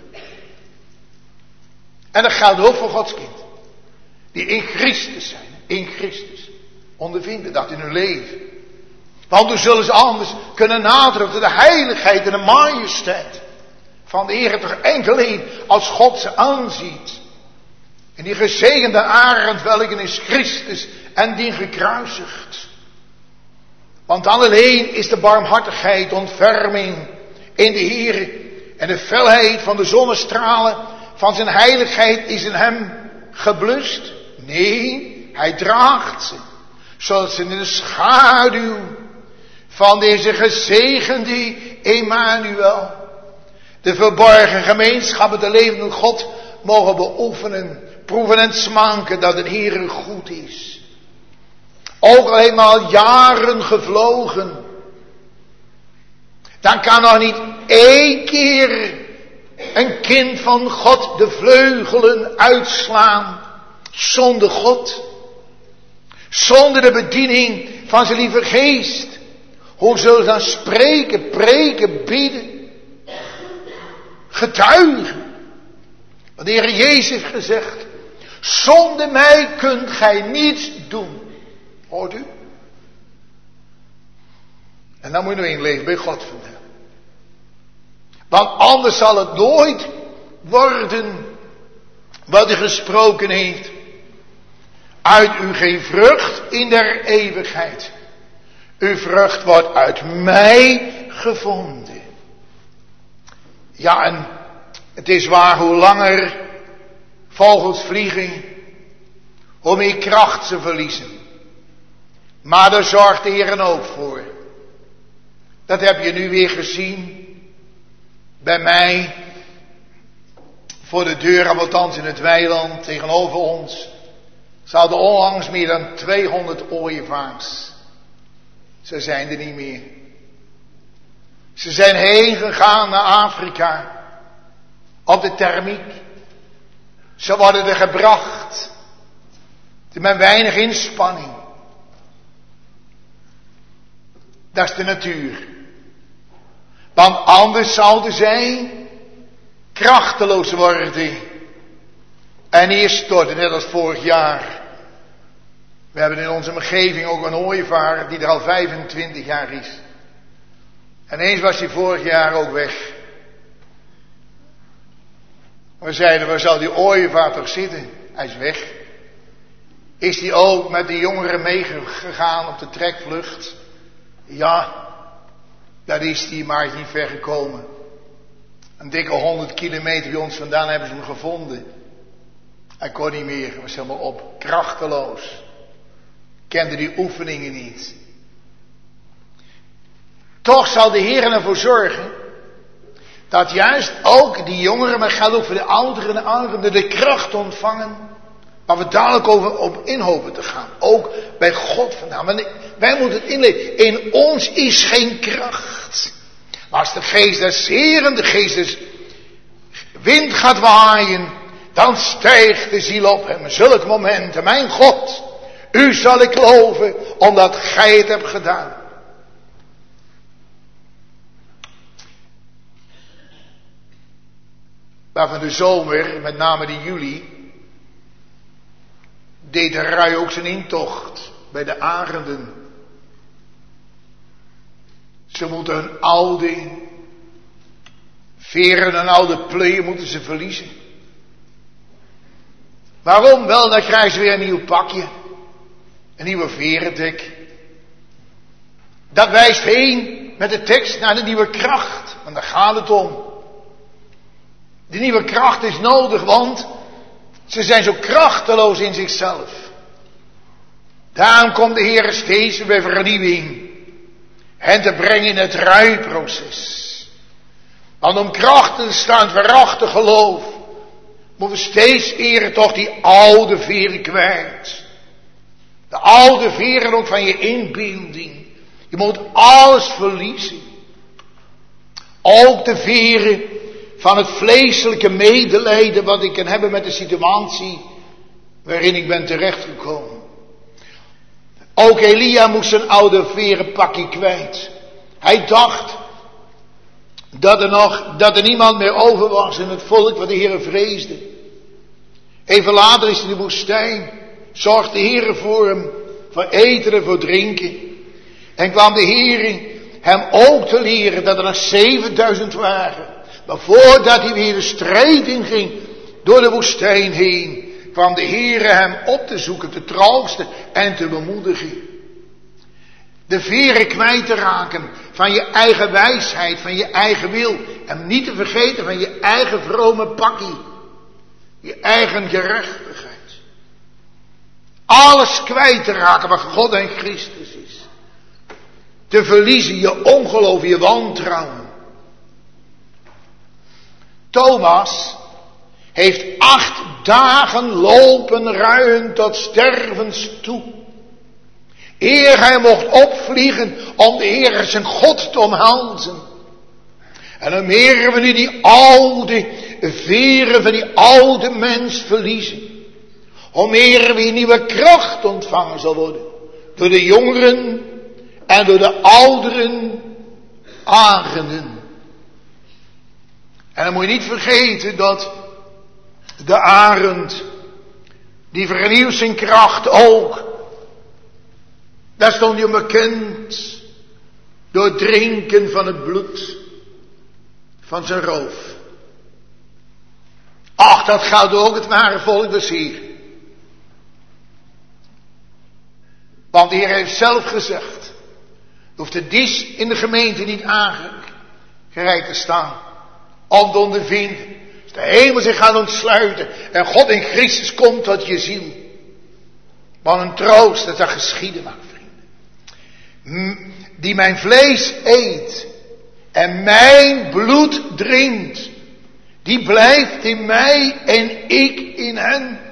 En dat geldt ook voor Gods kind. Die in Christus zijn. In Christus. Ondervinden dat in hun leven. Want dan zullen ze anders kunnen nadrukken de heiligheid en de majesteit van de Heer toch enkel een als God ze aanziet. En die gezegende arend welke is Christus en die gekruisigd. Want dan alleen is de barmhartigheid, ontferming in de Heer en de felheid van de zonnestralen van zijn heiligheid is in hem geblust. Nee, hij draagt ze, zodat ze in de schaduw van deze gezegende Emmanuel de verborgen gemeenschap met de levende God mogen beoefenen, proeven en smaken dat de Heer goed is. Ook al eenmaal jaren gevlogen, dan kan nog niet één keer een kind van God de vleugelen uitslaan zonder God. Zonder de bediening van zijn lieve geest. Hoe zullen ze dan spreken, preken, bidden, getuigen? Want de Heer Jezus heeft gezegd, zonder mij kunt gij niets doen. Hoort u? En dan moet je nog in leven bij God vandaan. Want anders zal het nooit worden wat hij gesproken heeft. Uit u geen vrucht in der eeuwigheid. Uw vrucht wordt uit mij gevonden. Ja, en het is waar, hoe langer vogels vliegen, hoe meer kracht ze verliezen. Maar daar zorgt de Heer ook voor. Dat heb je nu weer gezien. Bij mij. Voor de deur, althans in het weiland tegenover ons. Ze hadden onlangs meer dan tweehonderd ooievaars. Ze zijn er niet meer. Ze zijn heen gegaan naar Afrika. Op de thermiek. Ze worden er gebracht. Met weinig inspanning. Dat is de natuur. Want anders zouden zij krachteloos worden. En neerstorten, net als vorig jaar. We hebben in onze omgeving ook een ooievaar die er al vijfentwintig jaar is. En eens was hij vorig jaar ook weg. We zeiden, waar zou die ooievaar toch zitten? Hij is weg. Is hij ook met de jongeren meegegaan op de trekvlucht? Ja, daar is hij, maar is niet ver gekomen. Een dikke honderd kilometer bij ons vandaan hebben ze hem gevonden. Hij kon niet meer, hij was helemaal op, krachteloos. Kende die oefeningen niet. Toch zal de Heer ervoor zorgen dat juist ook die jongeren, maar geldt ook voor de ouderen en ouderen, de kracht ontvangen. Waar we dadelijk over op in hopen te gaan. Ook bij God vandaan. Want wij moeten het inleven. In ons is geen kracht. Maar als de geest des Heeren, de geest des wind gaat waaien, dan stijgt de ziel op hem. Zulke momenten, mijn God, u zal ik loven, omdat gij het hebt gedaan. Maar van de zomer, met name de juli, deed de rui ook zijn intocht bij de arenden. Ze moeten hun oude veren en oude plooien moeten ze verliezen. Waarom? Wel, dan krijgen ze weer een nieuw pakje. Een nieuwe verendek. Dat wijst heen met de tekst naar de nieuwe kracht. Want daar gaat het om. Die nieuwe kracht is nodig, want ze zijn zo krachteloos in zichzelf. Daarom komt de Heer steeds bij vernieuwing. Hen te brengen in het ruiproces. Want om krachten te staan, waarachtig geloof, moeten we steeds eerder toch die oude veren kwijt. De oude veren ook van je inbeelding. Je moet alles verliezen. Ook de veren van het vleeselijke medelijden wat ik kan hebben met de situatie waarin ik ben terechtgekomen. Ook Elia moest zijn oude veren pakje kwijt. Hij dacht Dat er nog, dat er niemand meer over was in het volk wat de Heere vreesde. Even later is hij in de woestijn. Zorgt de Heere voor hem, voor eten en voor drinken. En kwam de Heere hem ook te leren dat er nog zevenduizend waren. Maar voordat hij weer de strijd inging door de woestijn heen, kwam de Heere hem op te zoeken, te troosten en te bemoedigen. De veren kwijt te raken van je eigen wijsheid, van je eigen wil. En niet te vergeten van je eigen vrome pakkie. Je eigen gerechtigheid. Alles kwijt te raken wat God en Christus is. Te verliezen je ongeloof, je wantrouwen. Thomas heeft acht dagen lopen ruien tot stervens toe. Eer hij mocht opvliegen om de Heer zijn God te omhelzen. En hoe meer we nu die oude veren van die oude mens verliezen, hoe meer we nieuwe kracht ontvangen zal worden. Door de jongeren en door de ouderen arenden. En dan moet je niet vergeten dat de arend, die vernieuwt zijn kracht ook. Daar stond hij bekend door het drinken van het bloed van zijn roof. Ach, dat geldt ook het ware volk des Heeren. Want de Heer heeft zelf gezegd, hoeft de dies in de gemeente niet aangereikt te staan, om te ondervinden. Als de hemel zich gaat ontsluiten en God in Christus komt tot je ziel. Wat een troost dat dat geschieden mag, vrienden. Die mijn vlees eet en mijn bloed drinkt, die blijft in mij en ik in hen.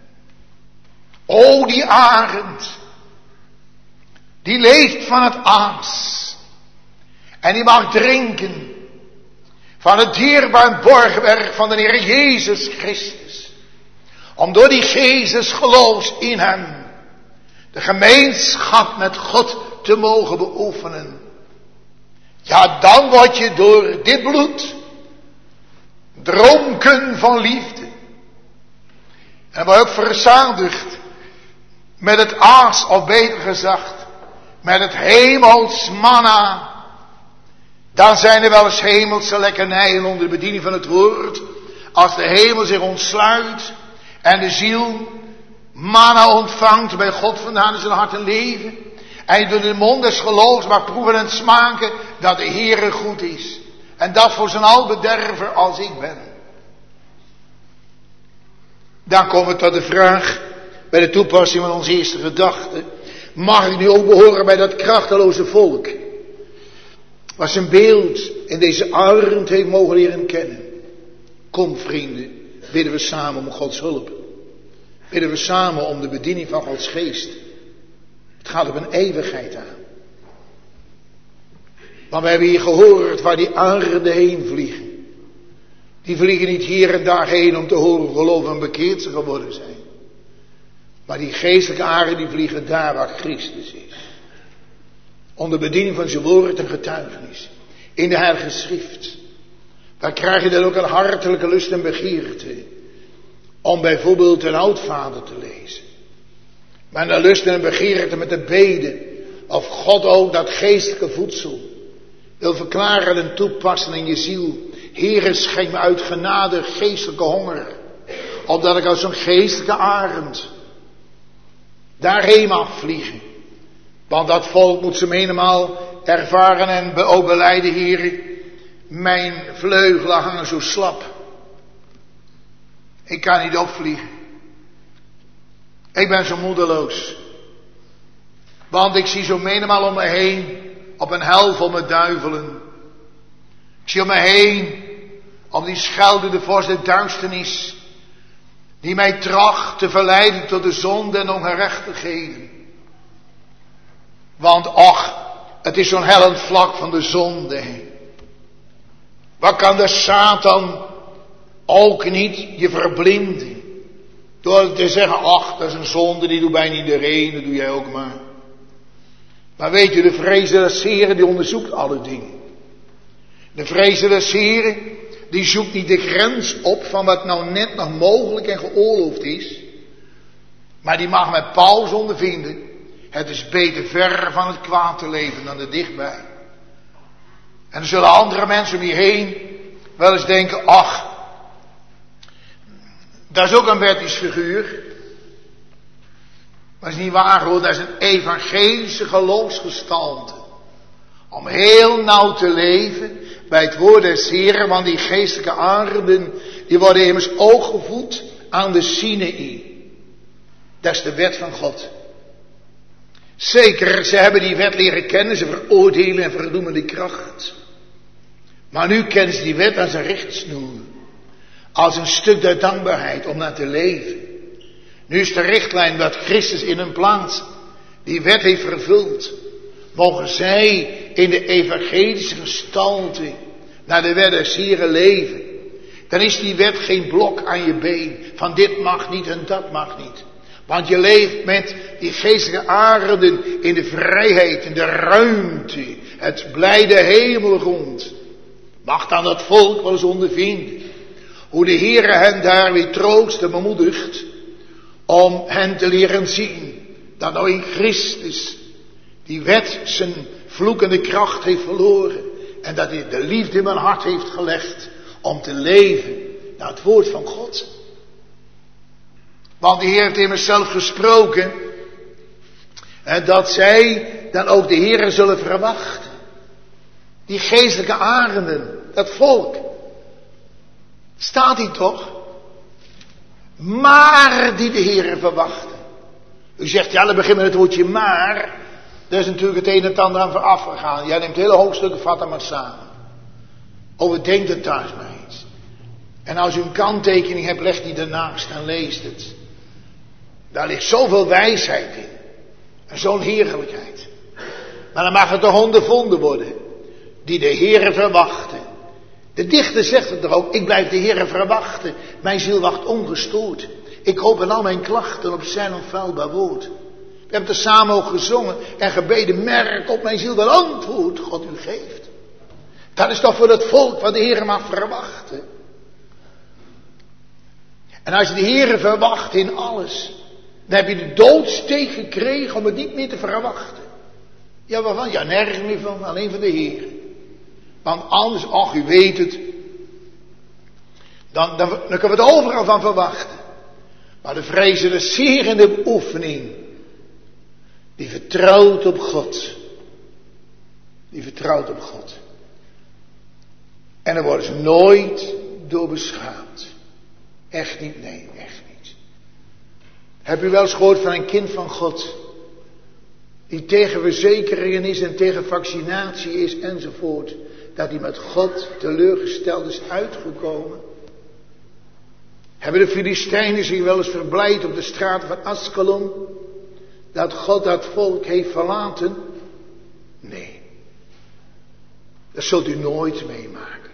O, die arend, die leeft van het aas. En die mag drinken van het dierbaar borgwerk van de Heer Jezus Christus. Om door die Jezus geloofs in hem de gemeenschap met God te mogen beoefenen. Ja, dan word je door dit bloed dronken van liefde. En word ook verzadigd met het aas, of beter gezegd, met het hemels manna. Dan zijn er wel eens hemelse lekkernijen onder de bediening van het woord. Als de hemel zich ontsluit en de ziel manna ontvangt bij God vandaan in zijn hart en leven. En je door de mond des geloofs mag proeven en smaken dat de Heere goed is. En dat voor zo'n albederver als ik ben. Dan komen we tot de vraag bij de toepassing van onze eerste gedachte. Mag ik nu ook behoren bij dat krachteloze volk? Wat zijn beeld in deze arend heeft mogen leren kennen. Kom vrienden, bidden we samen om Gods hulp. Bidden we samen om de bediening van Gods geest. Het gaat op een eeuwigheid aan. Want we hebben hier gehoord waar die arenden heen vliegen. Die vliegen niet hier en daar heen om te horen geloven en bekeerd ze geworden zijn. Maar die geestelijke arenden die vliegen daar waar Christus is. Onder bediening van zijn woord en getuigenis. In de Heilige Schrift. Daar krijg je dan ook een hartelijke lust en begeerte. Om bijvoorbeeld een oudvader te lezen. Maar een lust en een begeerte met de beden. Of God ook dat geestelijke voedsel wil verklaren en toepassen in je ziel. Heere, schenk me uit genade geestelijke honger. Opdat ik als zo'n geestelijke arend daarheen mag vliegen. Want dat volk moet ze menigmaal ervaren en be- ook belijden, Heere. Mijn vleugelen hangen zo slap. Ik kan niet opvliegen. Ik ben zo moedeloos. Want ik zie zo menigmaal om me heen op een hel vol met duivelen. Ik zie om me heen op die scheldende vorst der duisternis. Die mij tracht te verleiden tot de zonde en ongerechtigheden. Want och, het is zo'n hellend vlak van de zonde. Wat kan de Satan ook niet je verblinden? Door te zeggen, ach, dat is een zonde, die doet bijna iedereen, dat doe jij ook maar. Maar weet je, de vrees des Heren die onderzoekt alle dingen. De vrezen des Heren, die zoekt niet de grens op van wat nou net nog mogelijk en geoorloofd is. Maar die mag met Paulus ondervinden. Het is beter ver van het kwaad te leven dan er dichtbij. En dan zullen andere mensen om je heen wel eens denken, ach, dat is ook een wettisch figuur. Maar dat is niet waar hoor, dat is een evangelische geloofsgestalte. Om heel nauw te leven bij het woord des Heren, want die geestelijke aarden, die worden immers ook gevoed aan de Sinaï. Dat is de wet van God. Zeker, ze hebben die wet leren kennen, ze veroordelen en verdoemen de kracht. Maar nu kennen ze die wet als een richtsnoer. Als een stuk der dankbaarheid om naar te leven. Nu is de richtlijn dat Christus in hun plaats die wet heeft vervuld. Mogen zij in de evangelische gestalte naar de wet des Heren leven. Dan is die wet geen blok aan je been. Van dit mag niet en dat mag niet. Want je leeft met die geestelijke aarden in de vrijheid, in de ruimte. Het blijde hemel rond. Mag dan dat volk wel eens ondervinden. Hoe de Heere hen daar weer troost en bemoedigt. Om hen te leren zien. Dat nou in Christus die wet zijn vloekende kracht heeft verloren. En dat hij de liefde in mijn hart heeft gelegd. Om te leven naar het woord van God. Want de Heer heeft immers zelf gesproken. En dat zij dan ook de Heere zullen verwachten. Die geestelijke arenden. Dat volk. Staat hij toch? Maar die de Heere verwachten. U zegt, ja, dan beginnen we het woordje maar. Daar is natuurlijk het een en het ander aan vooraf gegaan. Jij neemt hele hoofdstukken, vat hem maar samen. Overdenk het thuis maar eens. En als u een kanttekening hebt, leg die ernaast en leest het. Daar ligt zoveel wijsheid in. En zo'n heerlijkheid. Maar dan mag het toch ondervonden worden. Die de Heere verwachten. De dichter zegt het er ook. Ik blijf de Heere verwachten. Mijn ziel wacht ongestoord. Ik hoop in al mijn klachten op zijn onfeilbaar woord. We hebben er samen ook gezongen en gebeden. Merk op mijn ziel dat antwoord God u geeft. Dat is toch voor het volk wat de Heere mag verwachten. En als je de Heere verwacht in alles. Dan heb je de doodsteek gekregen om het niet meer te verwachten. Ja, waarvan? Ja, nergens meer van. Alleen van de Heere. Want anders, ach, u weet het. Dan, dan, dan kunnen we het overal van verwachten. Maar de vrezen des Heeren in de beoefening. Die vertrouwt op God. Die vertrouwt op God. En daar worden ze nooit door beschaamd. Echt niet, nee, echt niet. Heb u wel eens gehoord van een kind van God. Die tegen verzekeringen is en tegen vaccinatie is enzovoort. Dat hij met God teleurgesteld is uitgekomen. Hebben de Filistijnen zich wel eens verblijd op de straten van Askelon? Dat God dat volk heeft verlaten? Nee. Dat zult u nooit meemaken.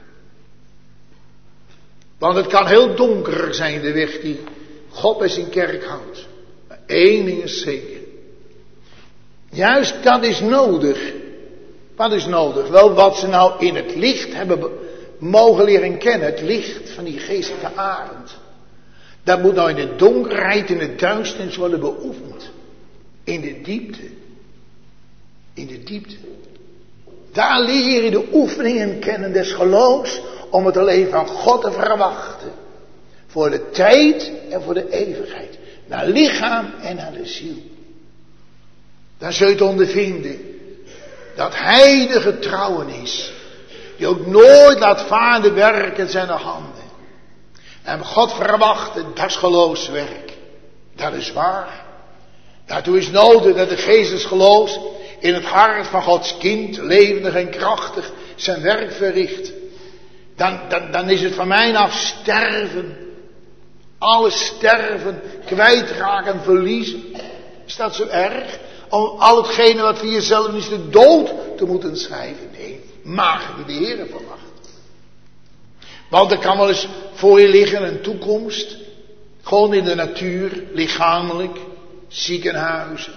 Want het kan heel donker zijn de weg die God bij zijn kerk houdt. Maar één ding is zeker. Juist dat is nodig. Wat is nodig? Wel wat ze nou in het licht hebben mogen leren kennen. Het licht van die geestelijke arend. Dat moet nou in de donkerheid, in de duisternis worden beoefend. In de diepte. In de diepte. Daar leer je de oefeningen kennen des geloofs. Om het alleen van God te verwachten. Voor de tijd en voor de eeuwigheid. Naar lichaam en naar de ziel. Dan zul je het ondervinden. Dat hij de getrouwen is. Die ook nooit laat varen werken zijn handen. En God verwachten, dat is geloofswerk. Dat is waar. Daartoe is nodig dat de geest des geloofs in het hart van Gods kind, levendig en krachtig, zijn werk verricht. Dan, dan, dan is het van mij af sterven. Alles sterven, kwijtraken, verliezen. Is dat zo erg? Om al hetgene wat voor jezelf is de dood te moeten schrijven. Nee, maar we de Heere verwacht. Want er kan wel eens voor je liggen een toekomst. Gewoon in de natuur, lichamelijk, ziekenhuizen,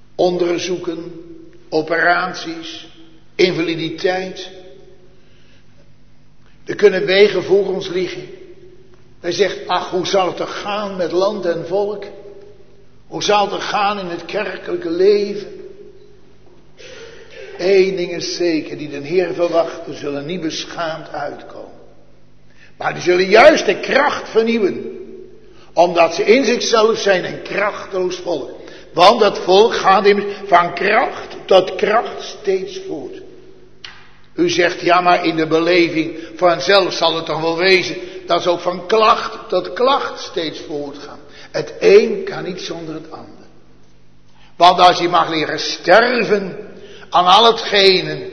onderzoeken, operaties, invaliditeit. Er kunnen wegen voor ons liggen. Hij zegt, ach, hoe zal het er gaan met land en volk? Hoe zal het er gaan in het kerkelijke leven? Eén ding is zeker, die de Heer verwachten, zullen niet beschaamd uitkomen. Maar die zullen juist de kracht vernieuwen. Omdat ze in zichzelf zijn een krachteloos volk. Want dat volk gaat immers van kracht tot kracht steeds voort. U zegt, ja, maar in de beleving vanzelf zal het toch wel wezen dat ze ook van klacht tot klacht steeds voortgaan. Het een kan niet zonder het ander. Want als je mag leren sterven aan al hetgene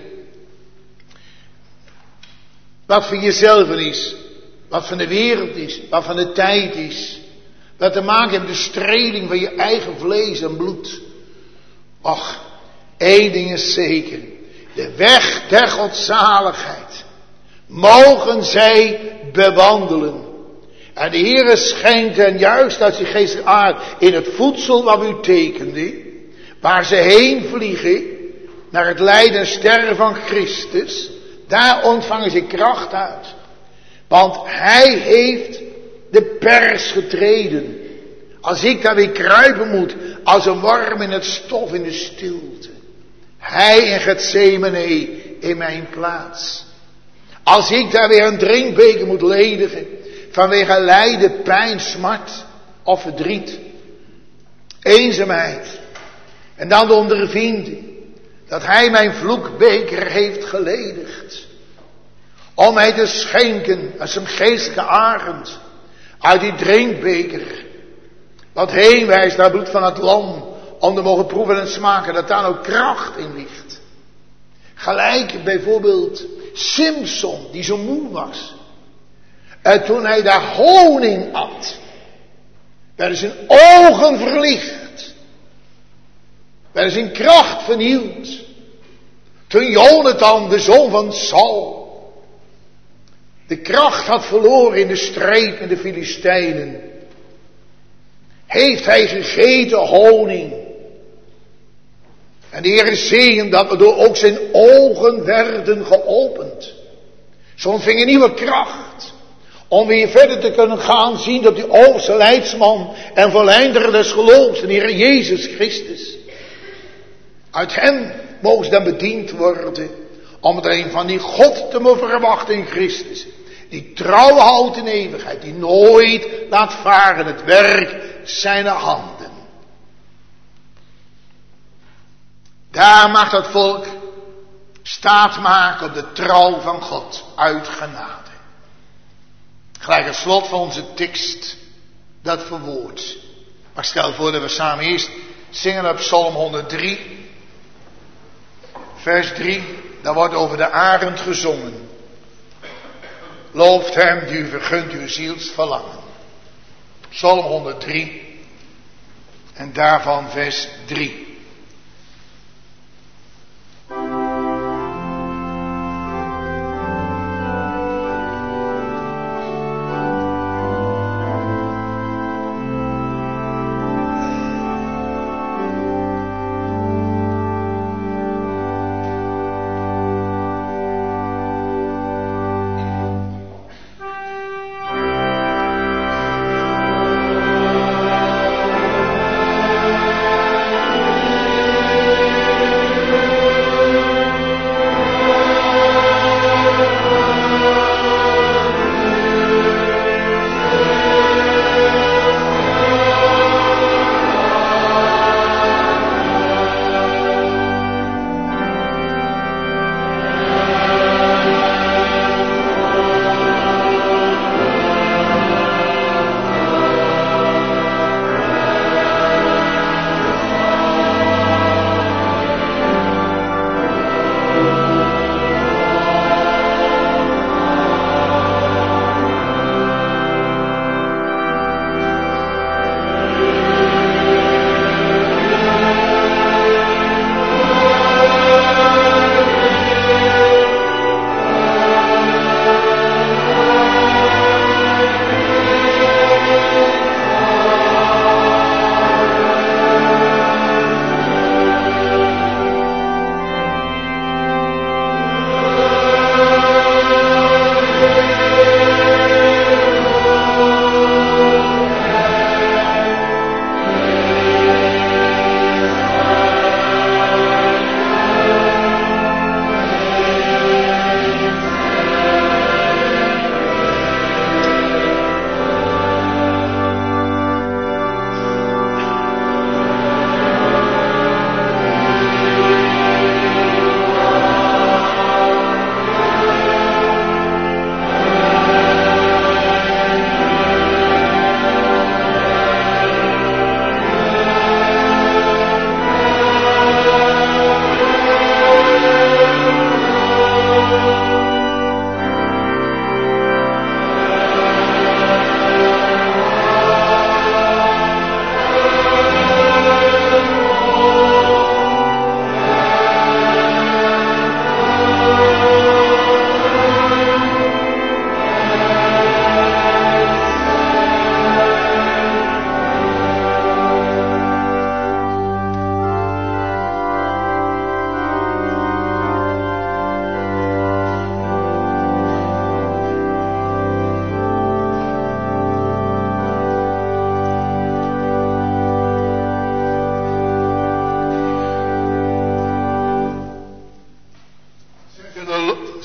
wat voor jezelf is, wat van de wereld is, wat van de tijd is, wat te maken heeft met de streling van je eigen vlees en bloed. Och, één ding is zeker. De weg der godzaligheid mogen zij bewandelen. En de Heere schenkt hen juist uit zijn geestelijke aard in het voedsel wat u tekende, waar ze heen vliegen naar het lijden en sterren van Christus, daar ontvangen ze kracht uit. Want hij heeft de pers getreden. Als ik daar weer kruipen moet, als een worm in het stof in de stilte. Hij in Getsemane in mijn plaats. Als ik daar weer een drinkbeker moet ledigen, vanwege lijden, pijn, smart of verdriet, eenzaamheid. En dan de ondervinding dat hij mijn vloekbeker heeft geledigd. Om mij te schenken als een geestelijke arend uit die drinkbeker. Wat heen wijst naar bloed van het lam. Om te mogen proeven en smaken dat daar ook kracht in ligt. Gelijk bijvoorbeeld Simson die zo moe was. En toen hij daar honing at. Werden zijn ogen verlicht. Werden zijn kracht vernieuwd. Toen Jonathan de zoon van Saul de kracht had verloren in de strijd met de Filistijnen. Heeft hij gegeten honing. En de Heer zegen dat waardoor ook zijn ogen werden geopend. Zo ontving een nieuwe kracht. Om weer verder te kunnen gaan zien dat die oogste leidsman en volleinder des geloofs, de Heer Jezus Christus. Uit hem mogen ze dan bediend worden. Om het een van die God te mogen verwachten in Christus. Die trouw houdt in eeuwigheid. Die nooit laat varen het werk zijner handen. Daar mag dat volk staat maken op de trouw van God uit genade. Gelijk het slot van onze tekst dat verwoordt. Maar stel voor dat we samen eerst zingen op Psalm honderddrie. Vers drie. Daar wordt over de arend gezongen. Looft hem die u vergunt uw ziels verlangen. Psalm honderddrie. En daarvan vers drie.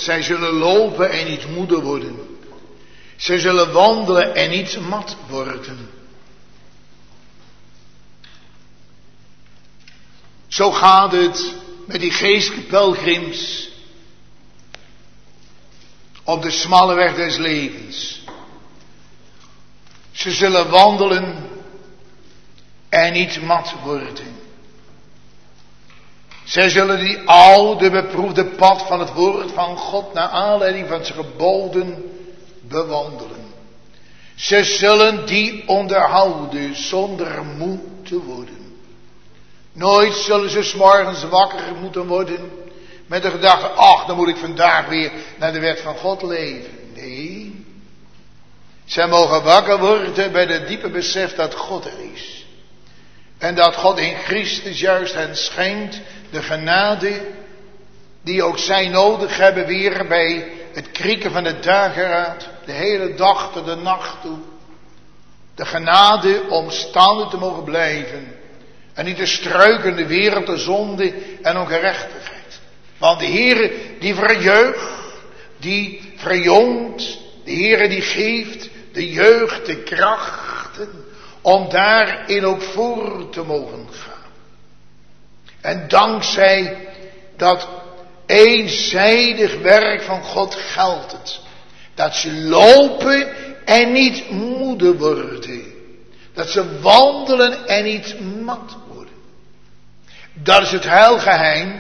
zij zullen lopen en niet moede worden. Zij zullen wandelen en niet mat worden. Zo gaat het met die geestelijke pelgrims op de smalle weg des levens. Ze zullen wandelen en niet mat worden. Zij zullen die oude beproefde pad van het woord van God naar aanleiding van zijn geboden bewandelen. Ze zullen die onderhouden zonder moe te worden. Nooit zullen ze 's morgens wakker moeten worden met de gedachte, ach, dan moet ik vandaag weer naar de wet van God leven. Nee. Zij mogen wakker worden bij het diepe besef dat God er is. En dat God in Christus juist hen schenkt de genade die ook zij nodig hebben weer bij het krieken van de dageraad, de hele dag tot de nacht toe. De genade om staande te mogen blijven en niet te struiken in de wereld, de zonde en ongerechtigheid. Want de Heere die verjeugt, die verjongt, de Heere die geeft de jeugd de krachten om daarin ook voor te mogen gaan. En dankzij dat eenzijdig werk van God geldt het. Dat ze lopen en niet moede worden. Dat ze wandelen en niet mat worden. Dat is het heilgeheim.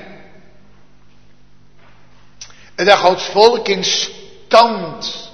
En dat Gods volk in stand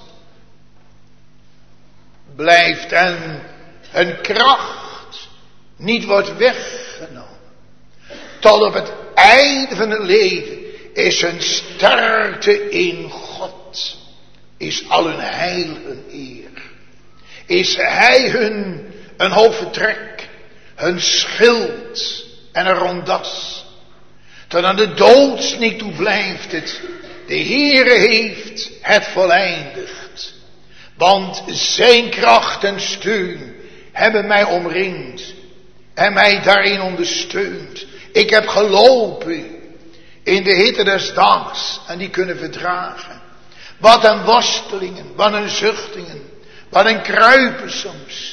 blijft en hun kracht niet wordt weggenomen. Tot op het einde van het leven is hun sterkte in God. Is al hun heil hun eer. Is hij hun een hoofdvertrek, hun schild en een rondas. Tot aan de doodsnik toe blijft het. De Heere heeft het voleindigd. Want zijn kracht en steun hebben mij omringd en mij daarin ondersteund. Ik heb gelopen in de hitte des daags en die kunnen verdragen. Wat een worstelingen, wat een zuchtingen, wat een kruipen soms.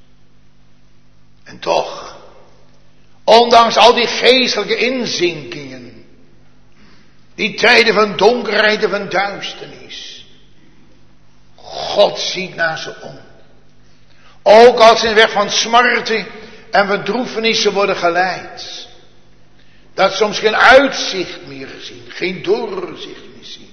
En toch, ondanks al die geestelijke inzinkingen, die tijden van donkerheid en van duisternis, God ziet naar ze om. Ook als ze in de weg van smarten en verdroefenissen worden geleid. Dat ze soms geen uitzicht meer zien, geen doorzicht meer zien.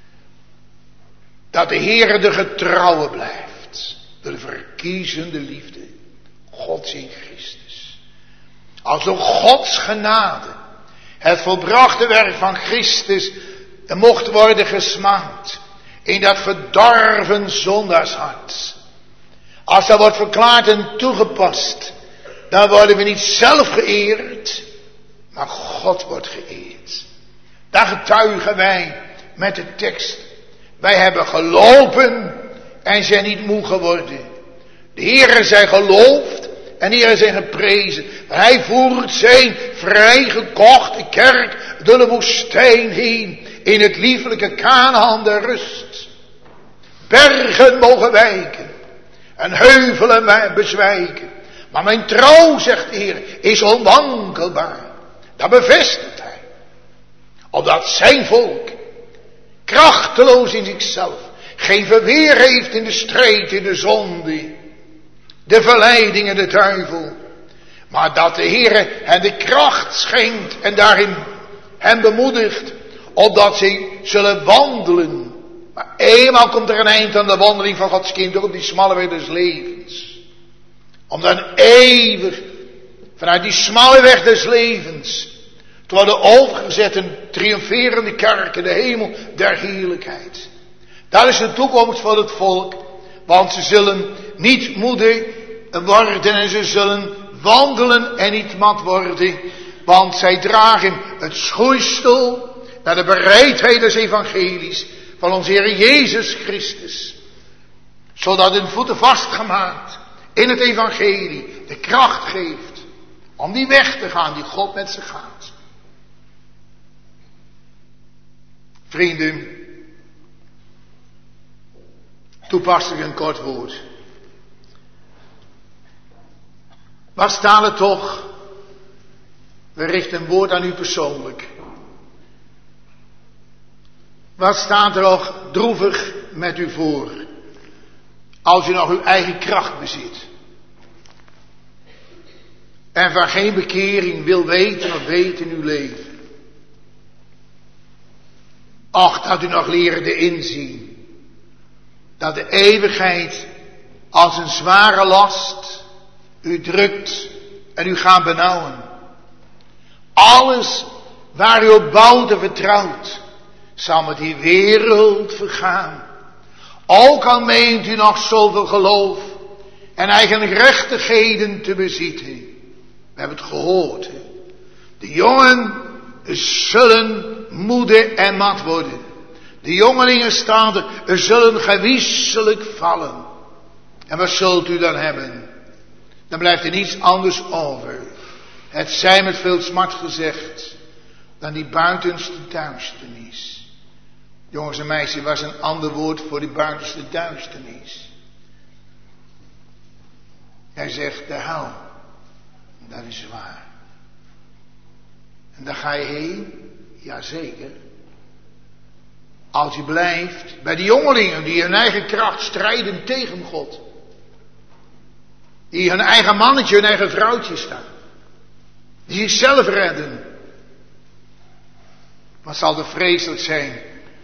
Dat de Heere de getrouwe blijft, de verkiezende liefde, Gods in Christus. Als door Gods genade het volbrachte werk van Christus mocht worden gesmaakt in dat verdorven zondaarshart. Als dat wordt verklaard en toegepast, dan worden we niet zelf geëerd, maar God wordt geëerd. Daar getuigen wij met de tekst. Wij hebben gelopen en zijn niet moe geworden. De Heere zij geloofd en de Heere zij geprezen. Hij voert zijn vrijgekochte kerk door de woestijn heen in het lieflijke Kanaan der rust. Bergen mogen wijken en heuvelen bezwijken. Maar mijn trouw, zegt de Heer, is onwankelbaar. Dat bevestigt hij. Opdat zijn volk, krachteloos in zichzelf, geen verweer heeft in de strijd, in de zonde, de verleiding en de duivel. Maar dat de Heer hen de kracht schenkt en daarin hen bemoedigt, opdat zij zullen wandelen. Maar eenmaal komt er een eind aan de wandeling van Gods kind, ook op die smalle weg des levens. Om dan eeuwig vanuit die smalle weg des levens te worden overgezet een triomferende kerk in de hemel der heerlijkheid. Dat is de toekomst voor het volk, want ze zullen niet moede worden en ze zullen wandelen en niet mat worden, want zij dragen het schoeisel naar de bereidheid des evangelies van onze Heer Jezus Christus, zodat hun voeten vastgemaakt in het evangelie de kracht geeft om die weg te gaan die God met ze gaat. Vrienden, Toepasselijk een kort woord. Wat staat er toch? We richten een woord aan u persoonlijk. Wat staat er nog droevig met u voor? Als u nog uw eigen kracht bezit. En van geen bekering wil weten of weten in uw leven. Och, dat u nog leerde inzien. Dat de eeuwigheid als een zware last u drukt en u gaat benauwen. Alles waar u op bouwt en vertrouwt, zal met die wereld vergaan. Ook al meent u nog zoveel geloof en eigen rechtigheden te bezitten. We hebben het gehoord. Hè? De jongen zullen moede en mat worden. De jongelingen staan er, er zullen gewisselijk vallen. En wat zult u dan hebben? Dan blijft er niets anders over. Het zij met veel smart gezegd dan die buitenste duisternis. Jongens en meisjes, was een ander woord voor die buitenste duisternis. Hij zegt de hel. Dat is waar. En daar ga je heen? Jazeker. Als je blijft bij die jongelingen die hun eigen kracht strijden tegen God. Die hun eigen mannetje, hun eigen vrouwtje staan. Die zichzelf redden. Wat zal er vreselijk zijn.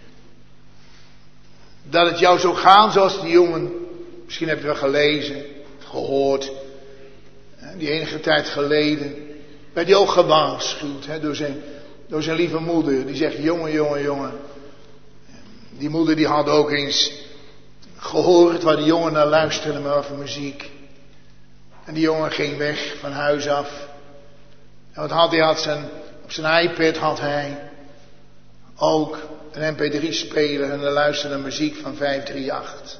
Dat het jou zou gaan zoals die jongen. Misschien heb je wel gelezen, gehoord. Die enige tijd geleden. Werd hij ook gewaarschuwd hè, door, zijn, door zijn lieve moeder. Die zegt, jongen, jongen, jongen. Die moeder die had ook eens gehoord waar de jongen naar luisterde, maar over muziek. En die jongen ging weg van huis af. En wat had hij? Had zijn, op zijn iPad had hij ook een M P drie speler en dan luisterde naar muziek van vijf drie acht.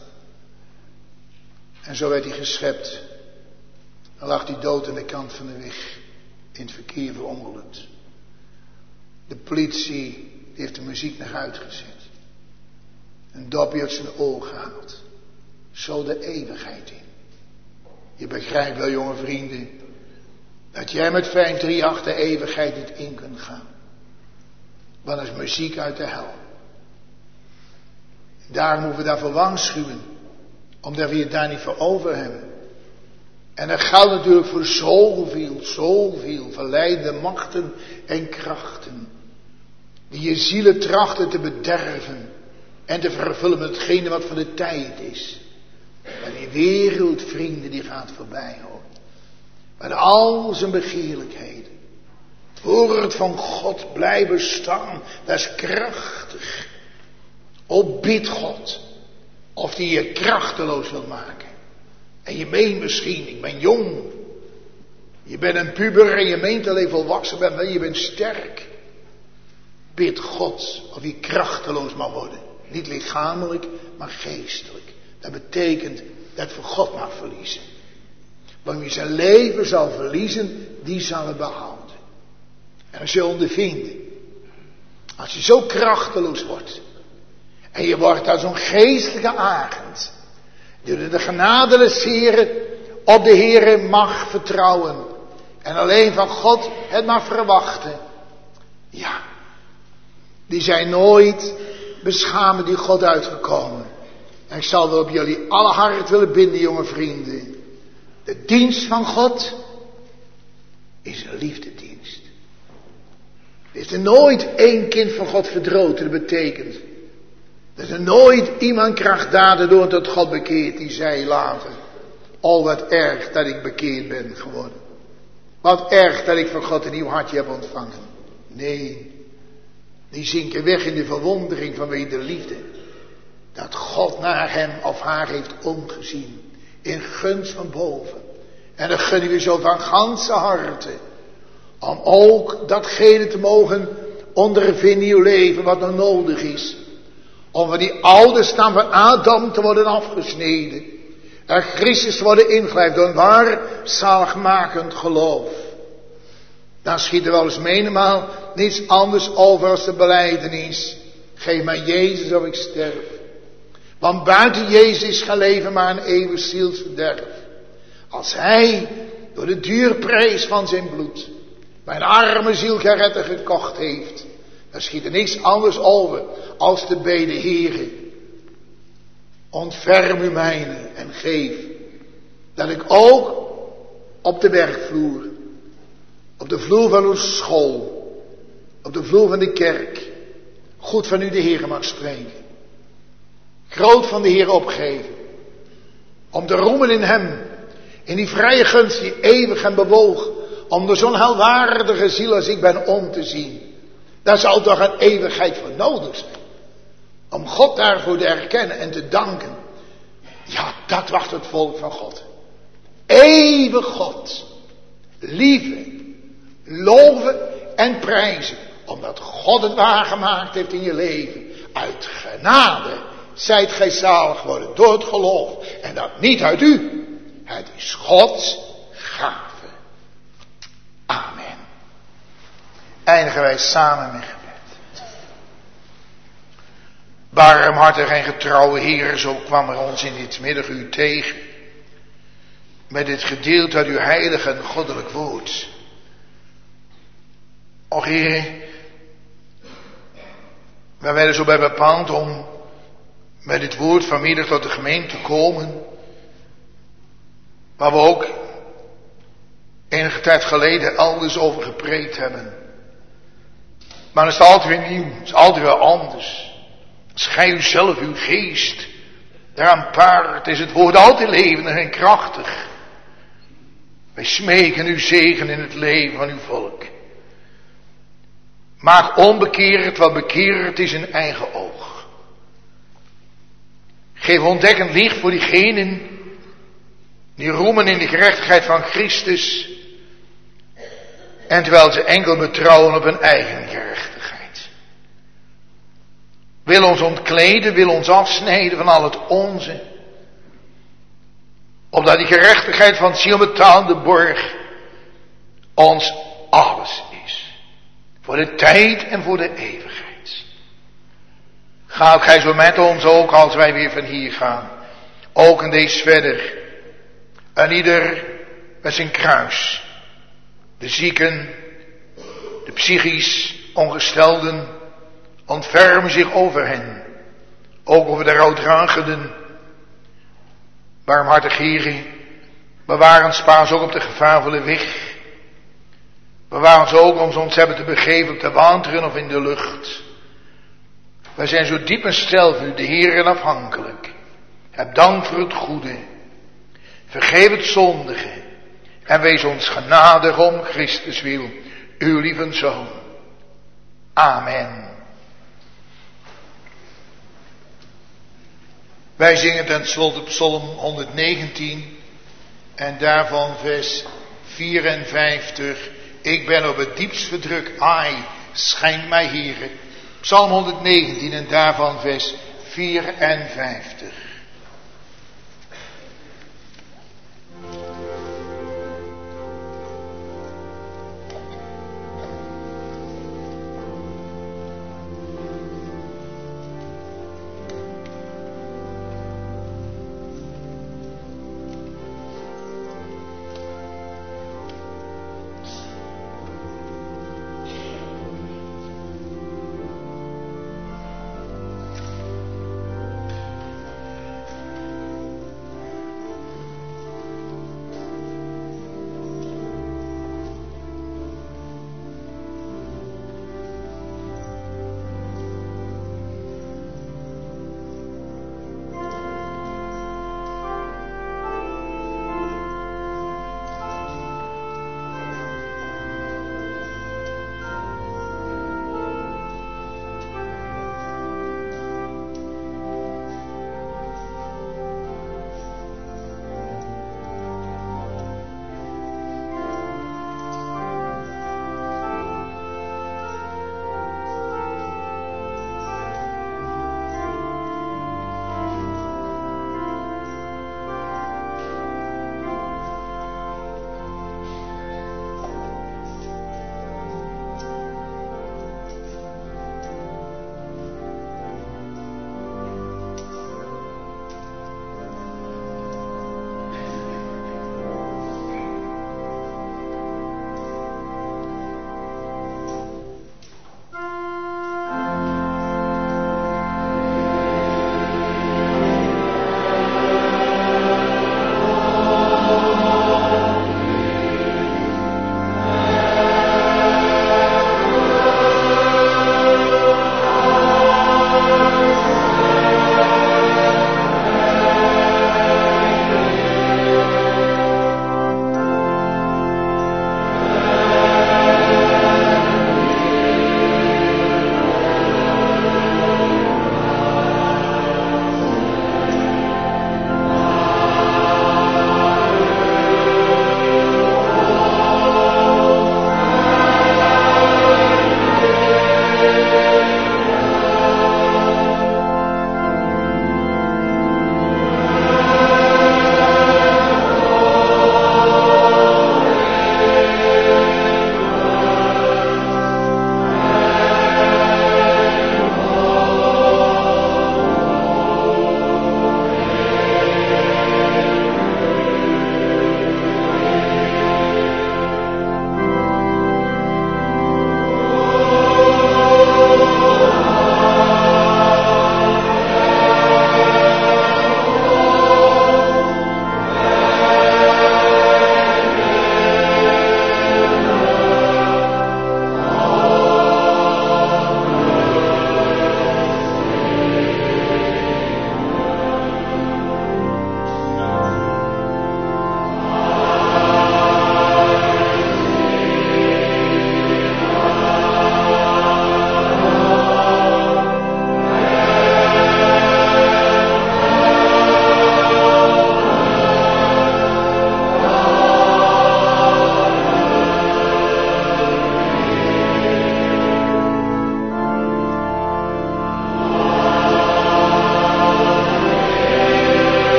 En zo werd hij geschept. Dan lag hij dood aan de kant van de weg. In het verkeer verongelukt. De politie heeft de muziek nog uitgezet. Een dopje uit zijn oor gehaald. Zo de eeuwigheid in. Je begrijpt wel, jonge vrienden, dat jij met vijf drie acht de eeuwigheid niet in kunt gaan. Want dat is muziek uit de hel. Daarom moeten we daarvoor waarschuwen. Omdat we het daar niet voor over hebben. En dat geldt natuurlijk voor zoveel, zoveel verleidende machten en krachten. Die je zielen trachten te bederven. En te vervullen met hetgene wat van de tijd is. Maar die wereld, vrienden, die gaat voorbij hoor. Met al zijn begeerlijkheden. Voor het van God blijven staan. Dat is krachtig. O bid God. Of die je krachteloos wil maken. En je meent misschien, ik ben jong. Je bent een puber en je meent alleen volwassen bent, maar je bent sterk. Bid God of je krachteloos mag worden. Niet lichamelijk, maar geestelijk. Dat betekent dat je voor God mag verliezen. Want wie zijn leven zal verliezen, die zal het behouden. En als je ondervinden, als je zo krachteloos wordt, en je wordt als zo'n geestelijke agent, die de genade des Heren op de Heren mag vertrouwen, en alleen van God het mag verwachten, ja, die zijn nooit beschaamd die God uitgekomen. En ik zal er op jullie alle hart willen binden, jonge vrienden. De dienst van God is een liefdedienst. Er is er nooit één kind van God verdroten. Dat betekent dat er nooit iemand krachtdaden door tot God bekeert. Die zei later, oh wat erg dat ik bekeerd ben geworden. Wat erg dat ik van God een nieuw hartje heb ontvangen. Nee, die zinken weg in de verwondering vanwege de liefde. Dat God naar hem of haar heeft omgezien. In gunst van boven. En dat gunnen we zo van ganse harte. Om ook datgene te mogen ondervinden in uw leven wat nog nodig is. Om van die oude stam van Adam te worden afgesneden. En Christus te worden ingelijfd door een waar zaligmakend geloof. Dan schiet er wel eens menigmaal niets anders over als de belijdenis. Geef mij Jezus of ik sterf. Want buiten Jezus is geen leven maar een eeuwig zielsverderf. Als Hij door de duurprijs van zijn bloed mijn arme ziel gered en gekocht heeft, dan schiet er niks anders over als te beden, Heere, ontferm u mijne en geef dat ik ook op de werkvloer, op de vloer van uw school, op de vloer van de kerk, goed van u de Heere mag spreken. Groot van de Heer opgeven. Om te roemen in hem. In die vrije gunst die eeuwig hem bewoog. Om de zo'n helwaardige ziel als ik ben om te zien. Daar zal toch een eeuwigheid voor nodig zijn. Om God daarvoor te erkennen en te danken. Ja, dat wacht het volk van God. Eeuwig God. Lieve. Loven en prijzen. Omdat God het waargemaakt heeft in je leven. Uit genade zijt gij zalig geworden door het geloof. En dat niet uit u. Het is Gods gave. Amen. Eindigen wij samen met gebed. Barmhartig en getrouwe Heer, zo kwam er ons in dit middaguur tegen. Met dit gedeelte uit uw heilig en goddelijk woord. Och Heer, wij werden zo bij bepaald om met dit woord vanmiddag tot de gemeente te komen. Waar we ook enige tijd geleden elders over gepreekt hebben. Maar het is altijd weer nieuw. Het is altijd weer anders. Als gij uzelf, uw geest, daaraan paart, is het woord altijd levendig en krachtig. Wij smeken uw zegen in het leven van uw volk. Maak onbekeerd wat bekeerd is in eigen oog. Geef ontdekkend licht voor diegenen die roemen in de gerechtigheid van Christus. En terwijl ze enkel betrouwen op hun eigen gerechtigheid. Wil ons ontkleden, wil ons afsnijden van al het onze. Opdat die gerechtigheid van zielbetaalde borg ons alles is. Voor de tijd en voor de eeuwigheid. Gaat gij zo met ons ook als wij weer van hier gaan. Ook in deze verder. En ieder met zijn kruis. De zieken, de psychisch ongestelden, ontfermen zich over hen. Ook over de rouwdragenden. Barmhartig Heere, bewaar ons spaars ook op de gevaarvolle weg. Bewaar ons ook om ons hebben te begeven op de wateren of in de lucht. Wij zijn zo diep en stel van u, de Heer, en afhankelijk. Heb dank voor het goede. Vergeef het zondige. En wees ons genadig om Christus wil, uw lieve Zoon. Amen. Wij zingen ten slotte Psalm honderdnegentien. En daarvan vers vierenvijftig. Ik ben op het diepst verdrukt. Ai, schijn mij Heere. Psalm honderdnegentien en daarvan vers vierenvijftig.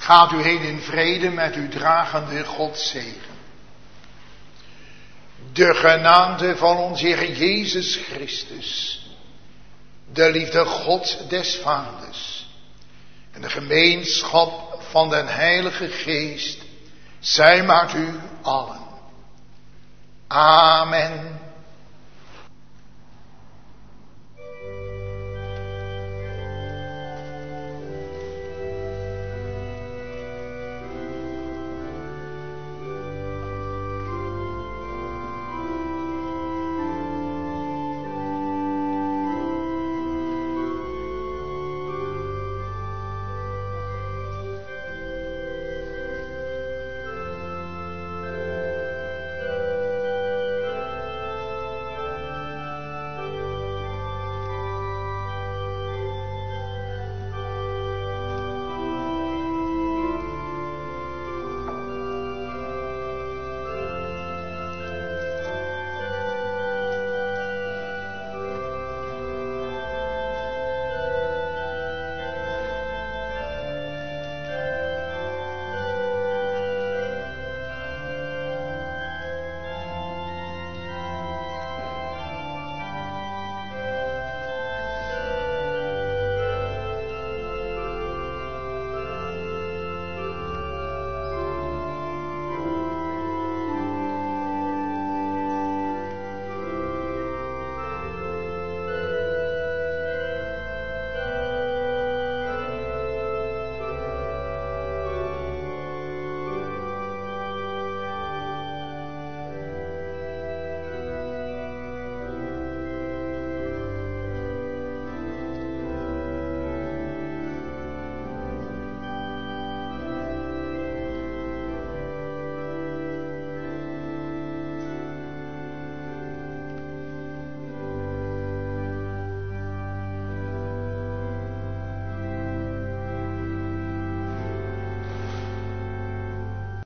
Gaat u heen in vrede met uw dragende Godzegen. De genade van onze Heer Jezus Christus, de liefde God des Vaders en de gemeenschap van den Heilige Geest, zij met u allen. Amen.